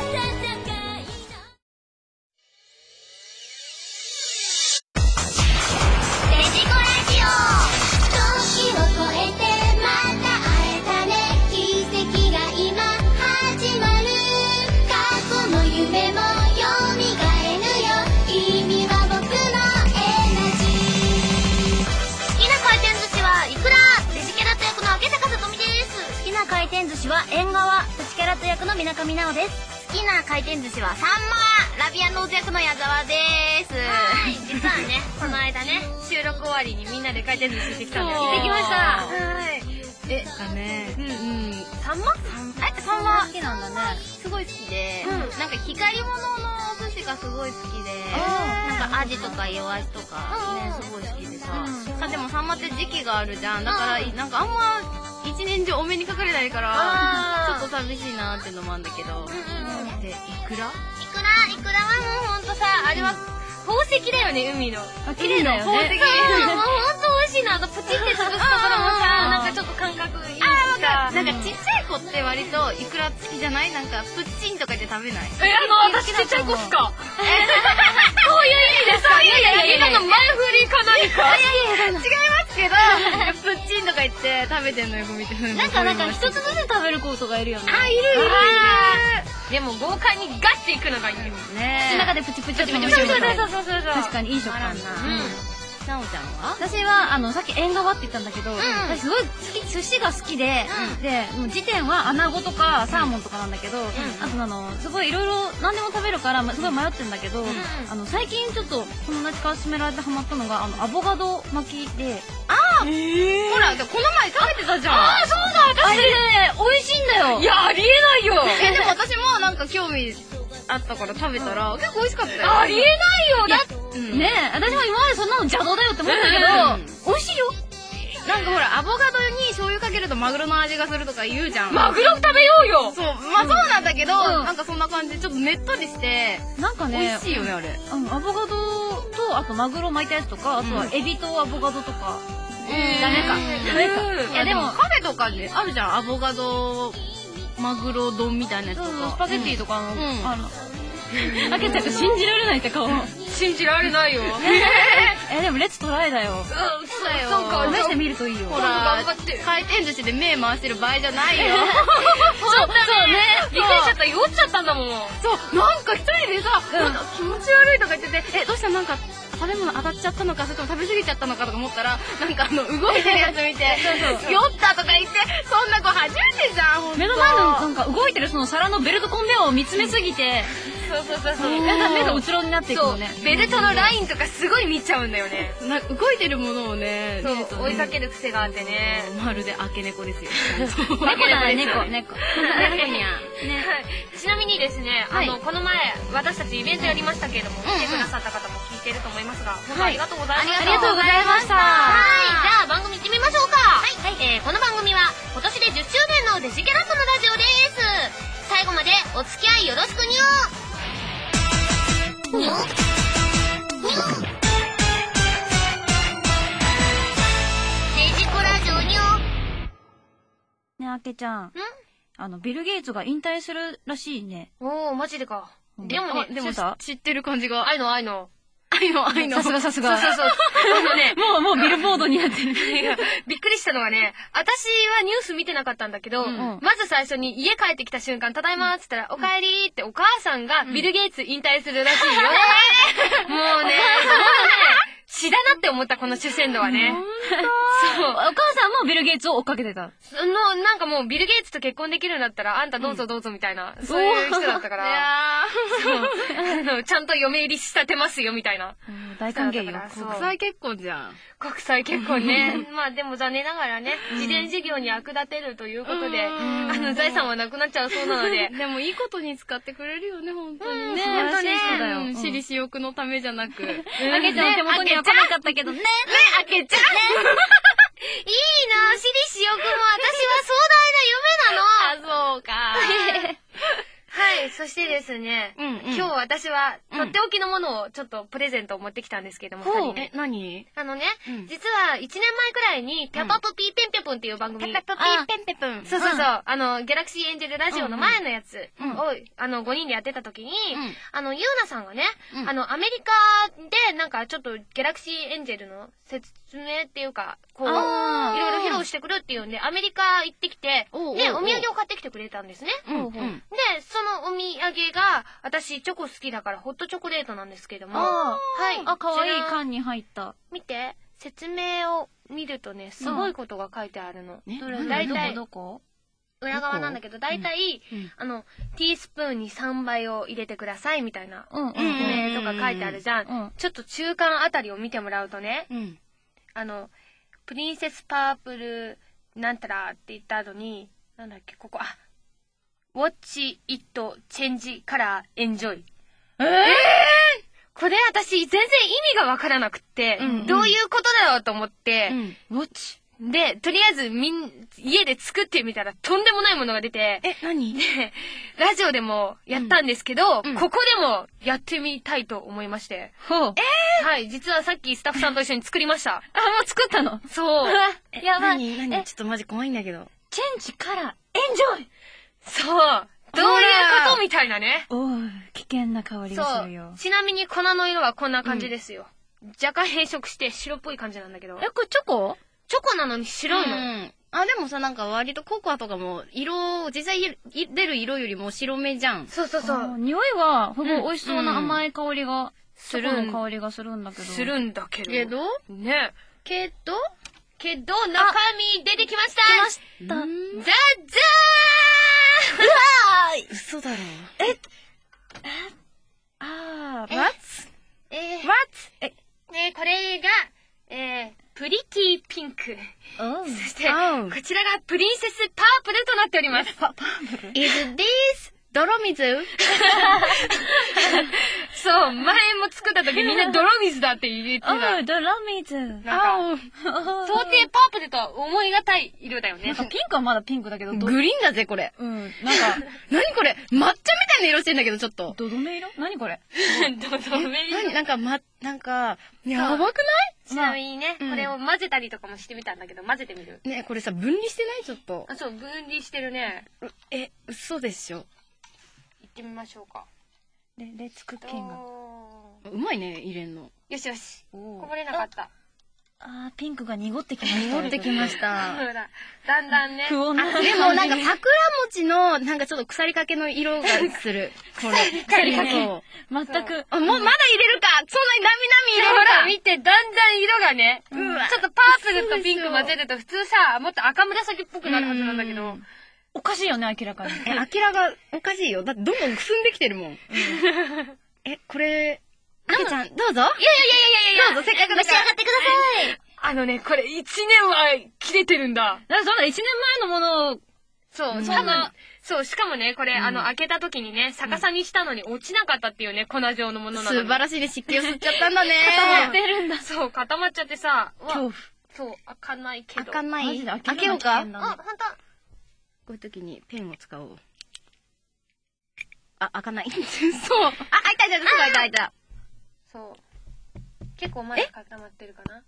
は縁側プチキャラット役の水上奈緒です。好きな回転寿司はサンマラビアンノーズ役の矢沢です。はい、実はねこの間ね収録終わりにみんなで回転寿司行ってきたんです。行ってきました。はい。サンマ好きなんだね。すごい好きで、なんか光り物のお寿司がすごい好きで、なんかアジとかイワシとかねすごい好きでさ。でもサンマって時期があるじゃん。だからなんかあんま一年中お目にかかれないからちょっと寂しいなっていうのもあるんだけど。で、イクラはもうほんとさ、あれは宝石だよね、海の。 綺麗だよね。 宝石。もうほんと美味しいな。プチって潰すところもさ、なんかちょっと感覚いいさ。なんかちっちゃい子って割とイクラ好きじゃない？なんかプッチンとかで食べない？ 私ちっちゃい子っすか？ そういう意味ですか？いや今の前振りか何か。違いますけど、プッチンとか言って食べてんのよ、見てる。なんか一つずつ食べる子とかいるよね。いる。でも豪快にガッていくのがいいもんね。口の中でプチプチプチプチ。そう。 確かにいい食感だ。 なおちゃんは？ 私はさっき縁側って言ったんだけど、私すごい寿司が好きで、時点はアナゴとかサーモンとかなんだけど、あとすごいいろいろ何でも食べるからすごい迷ってんだけど、最近ちょっと友達から勧められてハマったのがアボカド巻きで。 ほら、この前食べてたじゃん。 そうだ、私ね、美味しいんだよ。 いや、ありえないよ。でも私もなんか興味あったから食べたら結構美味しかったよ。 ありえないよ。ねえ、私も今までそんなの邪道だよって思ったけど、美味しいよ。 なんかほら、アボカドに醤油かけるとマグロの味がするとか言うじゃん。 マグロ食べようよ。 そう、まあそうなんだけど、なんかそんな感じでちょっとねっとりして、 なんかね、 美味しいよね、あれ。 アボカドと、あとマグロ巻いたやつとか、あとはエビとアボカドとか。ダメか。 いやでもカフェとかであるじゃん、アボカドマグロ丼みたいなやつとか。 スパゲッティとかあけちゃんが信じられないって顔。 信じられないよ。 でもレッツトライだよ。 そうだよ。 試してみるといいよ。 ほら、回転寿司で目回してる場合じゃないよ。 そうね。びっくりしちゃった。酔っちゃったんだもん。 そう、なんか一人でさ、なんか気持ち悪いとか言ってて、どうしたなんか食べ物当たっちゃったのか、それとも食べ過ぎちゃったのかとか思ったら、なんか動いてるやつ見て、酔ったとか言って、そんな子初めてじゃん、 目の前のなんか動いてるその皿のベルトコンベアを見つめすぎて、 そう。 だんだん目がうつろになっていくのね。 ベルトのラインとかすごい見ちゃうんだよね。 動いてるものをね、 追いかける癖があってね。 まるで明け猫ですよ。 猫だね、猫。 ちなみにですね、この前私たちイベントやりましたけれども、来てくださった方も聞いてると思いますが、本当ありがとうございました。 ありがとうございました。 じゃあ番組行ってみましょうか。この番組は今年で10周年のデジキャラットのラジオです。最後までお付き合いよろしくにょ。デジコラジオにょ。 ねえ、あけちゃん。ビル・ゲイツが引退するらしいね。 おー、マジでか。でもね、 でもさ、知ってる感じが。 愛の。 さすが。 そう。 もうビルボードになってる。 びっくりしたのがね、私はニュース見てなかったんだけど、まず最初に家帰ってきた瞬間、ただいまーっつったら、おかえりーってお母さんがビル・ゲイツ引退するらしいよ。もうね、血だなって思った、この主戦度はね。 そう。お母さんもビル・ゲイツを追っかけてた。 なんかもうビル・ゲイツと結婚できるんだったら、あんたどうぞどうぞみたいな、そういう人だったから。そう。ちゃんと嫁入り仕立てますよみたいな。 大歓迎よ。 国際結婚じゃん。 国際結婚ね。まあでも残念ながらね、慈善事業に役立てるということで、財産はなくなっちゃうそうなので。 でもいいことに使ってくれるよね、本当にね。 本当ね。 そうだよ。私利私欲のためじゃなく。 あけちゃん手元には来なかったけどね。 あけちゃん。いいな、私利私欲も私は壮大な夢なの。 そうか。 はい、そしてですね、今日私はとっておきのものをちょっとプレゼントを持ってきたんですけども、 何？ 実は1年前くらいにピャパプピーペンペプンっていう番組、 ピャパプピーペンペプン。 そう、ギャラクシーエンジェルラジオの前のやつを5人でやってた時に、ゆうなさんがね、アメリカでなんかちょっとギャラクシーエンジェルの説明っていうか、こう、いろいろ披露してくるっていうんで、アメリカ行ってきて、で、お土産を買ってきてくれたんですね。で、そのお土産が、私チョコ好きだからホットチョコレートなんですけども、はい。 かわいい缶に入った。 見て、説明を見るとね、すごいことが書いてあるの。 どこ裏側なんだけど、だいたい、ティースプーンに3倍を入れてくださいみたいな、説明とか書いてあるじゃん。ちょっと中間あたりを見てもらうとね、プリンセスパープルなんたらって言った後に、なんだっけ、ここ、Watch it change color enjoy。これ私全然意味がわからなくって、どういうことだろうと思って、で、とりあえず家で作ってみたらとんでもないものが出て、 何？ で、ラジオでもやったんですけど、ここでもやってみたいと思いまして。はい、実はさっきスタッフさんと一緒に作りました。 もう作ったの？ そう。 やばい。 何？ちょっとマジ怖いんだけど。 チェンジからエンジョイ。 そう。どういうことみたいなね。 危険な香りがするよ。 ちなみに粉の色はこんな感じですよ。若干変色して白っぽい感じなんだけど。 これチョコ？ チョコなのに白いの。 でもさ、なんか割とココアとかも実際出る色よりも白目じゃん。 そう。 匂いはほぼ美味しそうな甘い香りが、チョコの香りがするんだけど。 するんだけど。 ね。 けど、中身出てきました。 じゃじゃーん。 うわー！嘘だろ。 これが、プリティピンク。そして、こちらがプリンセスパープルとなっております。 パープル ?Is this 泥水？ そう、前も作った時みんな泥水だって言ってた。 泥水。 なんか、到底パープルとは思いがたい色だよね。 ピンクはまだピンクだけど。 グリーンだぜ、これ。 なんか、 何これ抹茶みたいな色してんだけど、ちょっと。 どどめ色？何これ？ どどめ色？ なんか、やばくない？ ちなみにね、これを混ぜたりとかもしてみたんだけど、混ぜてみる？ ね、これさ、分離してない？ちょっと。 そう、分離してるね。 嘘でしょ。 行ってみましょうか。 レッツクッキング。 うまいね、入れんの。 よしよし。こぼれなかった。 ピンクが濁ってきました。 濁ってきました。 ほら、だんだんね。 でもなんか桜餅の、なんかちょっと腐りかけの色がする。これ。 腐りかけ。全く。 もうまだ入れるか。そんなになみなみ入れるか。 ほら、見て、だんだん色がね、ちょっとパープルとピンク混ぜると普通さ、もっと赤紫っぽくなるはずなんだけど、 おかしいよね、明らかに。 明らがおかしいよ。だってどんどんくすんできてるもん。これ、あけちゃん、どうぞ。 いや、 どうぞ、せっかくだから。 召し上がってください。 これ1年は切れてるんだ。 そんな1年前のものを、 そう、しかもね、これ、開けた時にね、逆さにしたのに落ちなかったっていうね、粉状のものなのに。 素晴らしいね、湿気を吸っちゃったんだね。 固まってるんだ。そう、固まっちゃってさ、 恐怖。 そう、開かないけど。 開かない。 開けようか。 ほんと。 こういう時にペンを使おう。開かない。そう。開いた。 そう。結構まだ固まってるかな。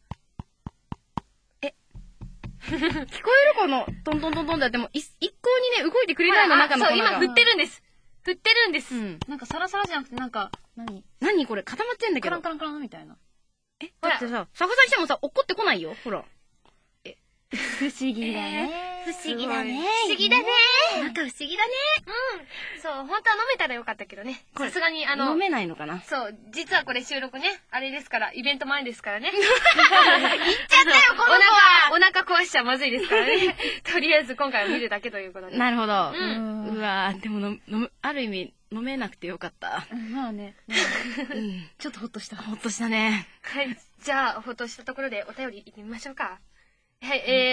聞こえるかな？トントントントンってやっても、一向にね、動いてくれないの、中の粉が。 そう、今振ってるんです。 なんかサラサラじゃなくて、なんか、 何これ固まってんだけど。 カランカランカランみたいな。 だってさ、逆さにしてもさ、落っこってこないよ。ほら。 不思議だね。 不思議だね。 不思議だね。 なんか不思議だね。 そう、本当は飲めたらよかったけどね。さすがに飲めないのかな。 そう、実はこれ収録ね、あれですから、イベント前ですからね。 言っちゃったよ、この子は。 お腹壊しちゃまずいですからね。とりあえず今回は見るだけということで。 なるほど。うわぁ、でもある意味、飲めなくてよかった。 まあね。ちょっとほっとした。 ほっとしたね。 はい。じゃあ、ほっとしたところでお便り行ってみましょうか。はい、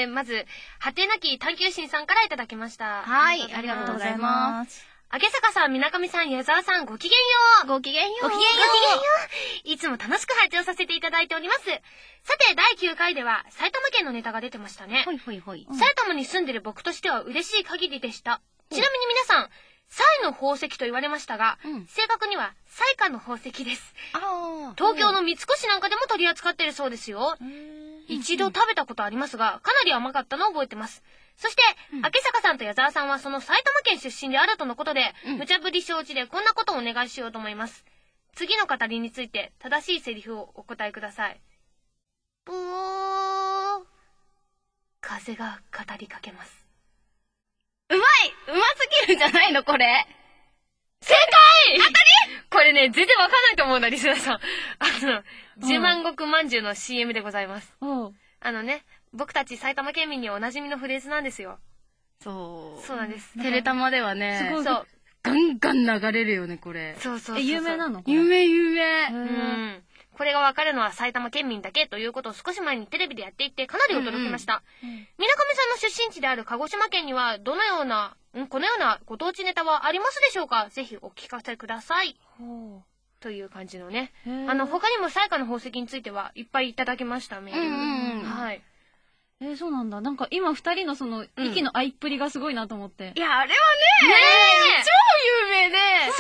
まず、果てなき探求心さんからいただきました。 はい、ありがとうございます。 あげさかさん、みなかみさん、矢沢さん、ごきげんよう。 ごきげんよう。 いつも楽しく拝聴させていただいております。さて、第9回では、埼玉県のネタが出てましたね。 ほい。 埼玉に住んでる僕としては嬉しい限りでした。ちなみに皆さん、彩の宝石と言われましたが、正確には彩花の宝石です。東京の三越なんかでも取り扱ってるそうですよ。一度食べたことありますが、かなり甘かったのを覚えてます。そして、明坂さんと矢沢さんはその埼玉県出身であるとのことで、無茶ぶり承知でこんなことをお願いしようと思います。次の語りについて正しいセリフをお答えください。ブー。風が語りかけます。 うますぎるんじゃないのこれ。 正解当たりこれね、全然わかんないと思うんだ、リスナーさん。十万石まんじゅうの CM でございます。僕たち埼玉県民におなじみのフレーズなんですよ。 そうなんです。 テレタマではね、 そう。 ガンガン流れるよね、これ。 そう。 有名なの？ 有名。 これがわかるのは埼玉県民だけということを少し前にテレビでやっていてかなり驚きました。みなかみさんの出身地である鹿児島県にはこのようなご当地ネタはありますでしょうか？ぜひお聞かせください。という感じのね。他にも彩花の宝石についてはいっぱいいただきました、メール。はい。 そうなんだ。なんか今二人のその息の合いっぷりがすごいなと思って。 いや、あれはね、超有名で。そう。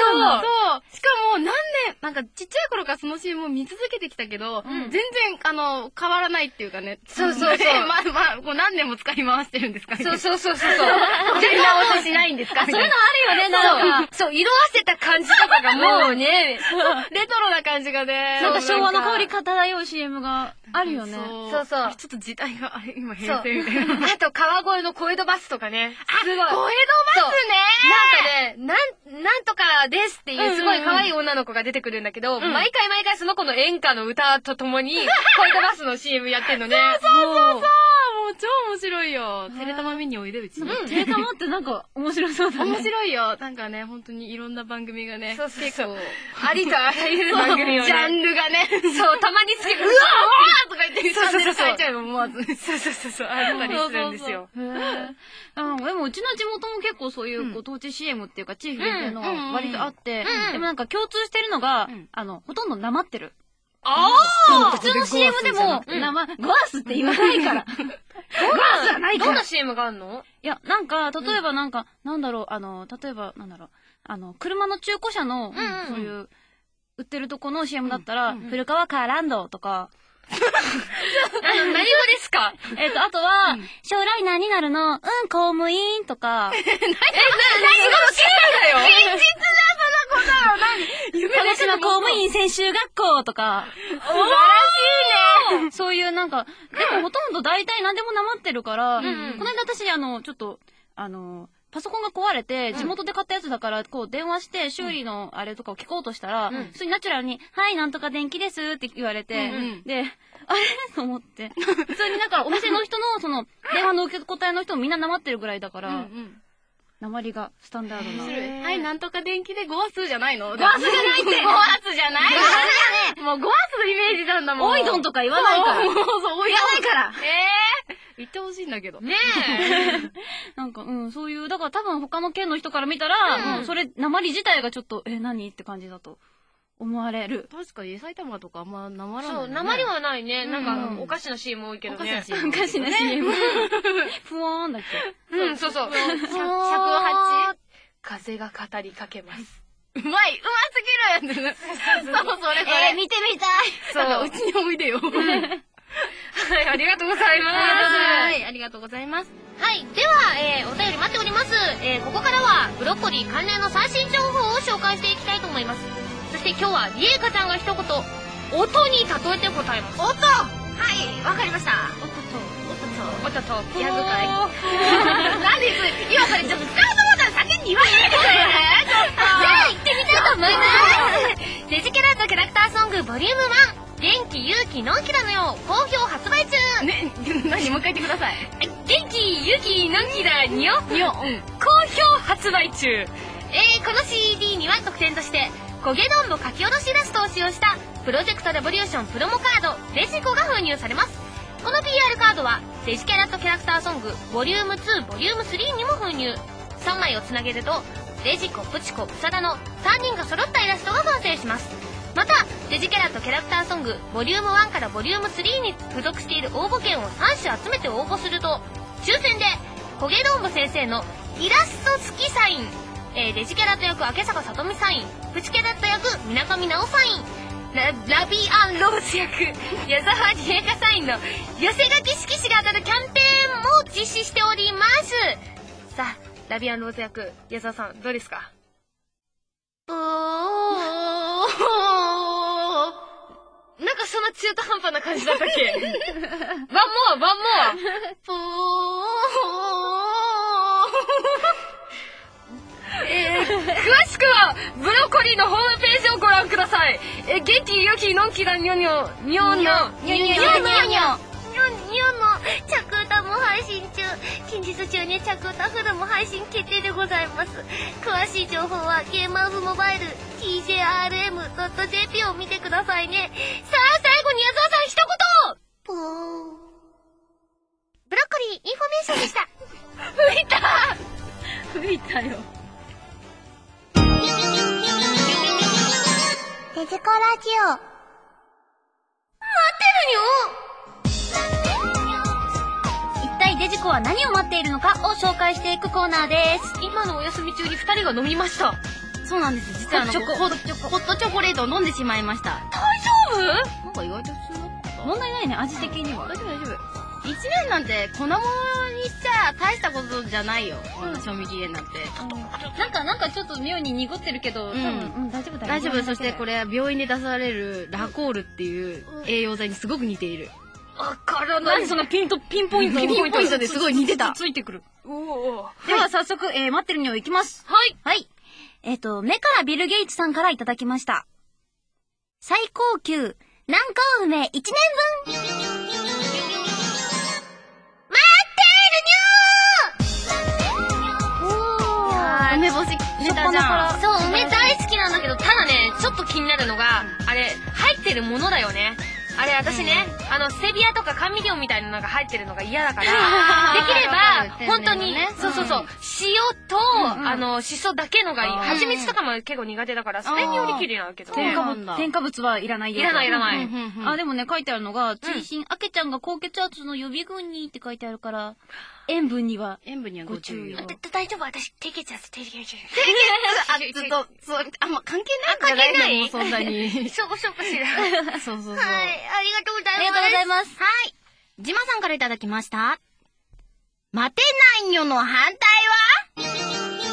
しかもなんかちっちゃい頃からその CM を見続けてきたけど、全然変わらないっていうかね。 そう。 こう何年も使い回してるんですかね。 そう。 全然直ししないんですか？ そういうのあるよね、なんか。 そう、色あせた感じとかがもうね、 レトロな感じがね。 なんか昭和の香り漂う CM があるよね。 そう。 ちょっと時代が、今平成みたいな。 あと、川越の小江戸バスとかね。 すごい。小江戸バスね。なんとかですっていうすごい可愛い女の子が出てくるんだけど、毎回その子の演歌の歌とともに、小江戸バスの CM やってんのね。 そう。もう超面白いよ。テレタマ見においで、うちに。 テレタマってなんか面白そうだね。 面白いよ。なんかね、本当にいろんな番組がね。 そう。ありとあらゆる番組をね。 ジャンルがね。 そう、たまにうわーとか言って、変えちゃうの、思わず。 そう、あったりするんですよ。 でもうちの地元も結構そういうご当地 CM っていうか地域限定の割とあって、でもなんか共通してるのが、ほとんどなまってる。普通の CM でも、ゴアスって言わないから。ゴアスじゃないから。 どんな CM があるの？ いや、なんか、例えばなんか、車の中古車の、そういう、売ってるとこの CM だったら、古川カーランドとか、 何語ですか？ あとは、将来何になるの？公務員とか。 何語の CM だよ！ 現実だ、そのことよ、 鹿児島公務員専修学校とか。 素晴らしいね。 そういうなんか、でもほとんど大体何でもなまってるから、この間私、ちょっと、パソコンが壊れて、地元で買ったやつだから、こう電話して修理のあれとかを聞こうとしたら、普通にナチュラルに、はい、なんとか電気ですって言われて、で、あれと思って。普通にだからお店の人の、その、電話の受け答えの人もみんななまってるぐらいだから、 鉛がスタンダードな。 はい、なんとか電気でゴアスじゃないの？ ゴアスじゃないって。 ゴアスじゃないの？もうゴアスのイメージなんだもん。 オイドンとか言わないから。 そう、言わないから。 言ってほしいんだけど。 ねえ。なんか、そういう、だから多分他の県の人から見たら、もうそれ、鉛自体がちょっと、何って感じだと思われる。 確かに、埼玉とかあんま鉛らない。 そう、鉛はないね。なんか、おかしな CM 多いけどね。 おかしな CM。ふわーんだっけ。 そうそう。108。風が語りかけます。 うますぎる。そう、それ。 見てみたい。 そう、うちにおいでよ。 はい、ありがとうございます。 はい、ありがとうございます。 はい、では、お便り待っております。ここからは、ブロッコリー関連の最新情報を紹介していきたいと思います。そして今日は、りえかちゃんが一言、音に例えて答えます。 音！はい、わかりました。 音と、ギャグ会。 なんで今それちょっと使うと思ったら先に言わないでくれ。 じゃあ、行ってみたいと思います。デジキャラとキャラクターソングボリューム1。元気、勇気、のんきだのよ、好評発売中。 ね、何もう一回言ってください。 元気、勇気、のんきだによ。 によ、 好評発売中。この CD には特典として、焦げどんぼ書き下ろしイラストを使用した、プロジェクトレボリューションプロモカード、デジコが封入されます。この PR カードは、デジキャラとキャラクターソング、ボリューム2、ボリューム3にも封入。3枚をつなげると、デジコ、プチコ、プサダの3人が揃ったイラストが完成します。また、デジキャラとキャラクターソング、ボリューム1からボリューム3に付属している応募券を3種集めて応募すると、抽選で、焦げどんぼ先生のイラスト付きサイン、デジキャラット役明坂さとみサイン、プチキャラット役水上直サイン、ラビアンローズ役矢沢理恵香サインの寄せ書き色紙が当たるキャンペーンも実施しております。さあ、ラビアンローズ役矢沢さんどうですか？なんかそんな中途半端な感じだったっけ？ワンモア詳しくはブロッコリーのホームページをご覧ください。元気、勇気、のんきだにょにょにょにょにょにょにょにょにょの着歌も配信中。近日中に着歌フルも配信決定でございます。詳しい情報はゲーマーズモバイル tjrm.jp を見てくださいね。さあ、最後に矢沢さん一言。ブロッコリーインフォメーションでした。 吹いたよ。 デジコラジオ。 待ってるよ。一体デジコは何を待っているのかを紹介していくコーナーです。今のお休み中に2人が飲みました。 そうなんです。実はホットチョコレートを飲んでしまいました。 大丈夫？ なんか意外と普通だった。 問題ないね、味的には。 大丈夫。1年なんて粉物にしちゃ大したことじゃないよ。賞味期限なんて。 なんかちょっと妙に濁ってるけど、多分、大丈夫だよ。 大丈夫。そしてこれは病院で出されるラコールっていう栄養剤にすごく似ている。 わからない。 何そのピンポイントですごい似てた。ついてくる。では早速、待ってるにをいきます。 はい。 はい。目からビル・ゲイツさんからいただきました。最高級、軟膏梅1年分。 梅干しネタじゃん。 そう、梅大好きなんだけど、ただね、ちょっと気になるのが、あれ、入ってるものだよね。あれ、私ね、ステビアとか甘味料みたいなのが入ってるのが嫌だから、できれば、本当に、そう、塩と、シソだけのがいい。蜂蜜とかも結構苦手だから、それによりきりなんだけどね。 添加物はいらないよ。 いらない。 あ、でもね、書いてあるのが、追伸、あけちゃんが高血圧の予備軍にって書いてあるから、塩分にはご注意を。 大丈夫、私、低血圧。 低血圧と、そう、あんま関係ないんじゃないのそんなに。 しょぼしら。 そう。 はい、ありがとうございます。 ありがとうございます。 はい。ジマさんからいただきました。待てないにょの反対は待って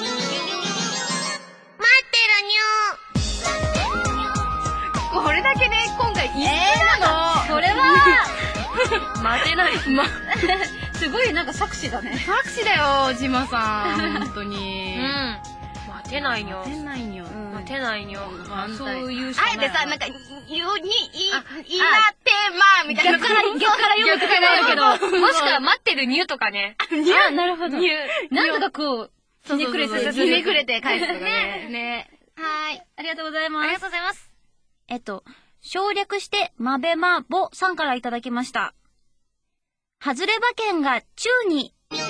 るにょ。これだけね、今回なの。 これは、 待てない。 すごいなんか作詞だね。 作詞だよ、ジマさん。本当に。 待てないにょ。待てないにょ。 そういうあえてさ、なんか、いなてまみたいな。 逆から読むとかないけど。 もしくは待ってるにゅとかね。 なるほど。なんとかこう、 ひねくれて、 ひねくれて返すとかね。 ね。 はい。 ありがとうございます。 ありがとうございます。 省略して、まべまぼさんからいただきました。外れ馬券が宙に。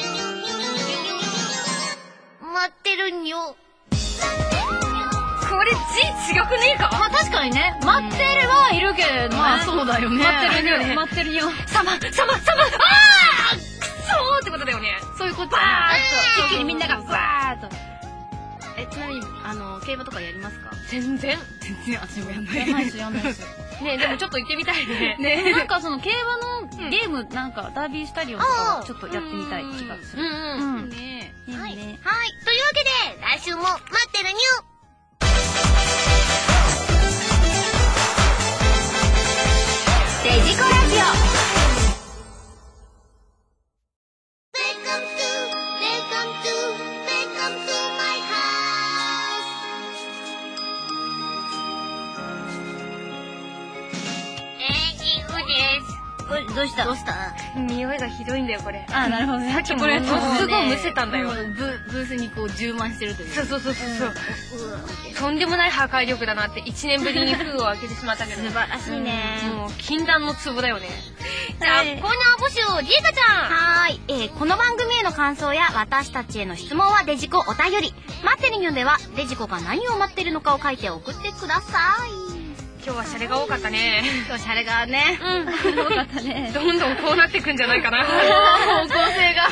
待ってるにょ。 これ字違くねえか？ まあ確かにね、待ってるはいるけどね。 まあそうだよね。 待ってるにょ、待ってるにょ。 サマあーくっそーってことだよね。そういうことだね。 一気にみんながバーッと。 ちなみに、競馬とかやりますか？ 全然私もやんない。 やんないです。 ね、でもちょっと行ってみたいね。 ね、なんかその競馬のゲーム、なんかダービースタリオンとかちょっとやってみたい気がする。 ね。 はい。というわけで、来週も待ってるにゅ。デジコラジオ。 どうした匂いがひどいんだよ、これ。 あ、なるほどね。 さっきもすごいむせたんだよ。 ブースにこう充満してるという。 そう。とんでもない破壊力だなって1年ぶりに封を開けてしまったけど。 素晴らしいね。 もう禁断のツボだよね。じゃあ、コーナー募集を、リエカちゃん。 はーい。この番組への感想や私たちへの質問はデジコお便り。待ってるにょでは、デジコが何を待ってるのかを書いて送ってください。 今日はシャレが多かったね。 今日シャレがね。 多かったね。 どんどんこうなってくんじゃないかな。 方向性が。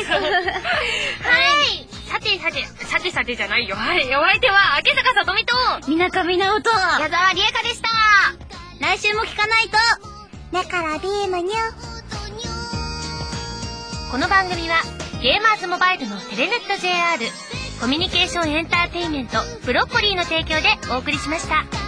はい。さてじゃないよ。はい。お相手は、秋坂さとみと、 みなかみなおと、 矢沢りえかでした。来週も聞かないと。だからビームニュ。 この番組は、ゲーマーズモバイルのテレネット JR、コミュニケーションエンターテインメント、ブロッコリーの提供でお送りしました。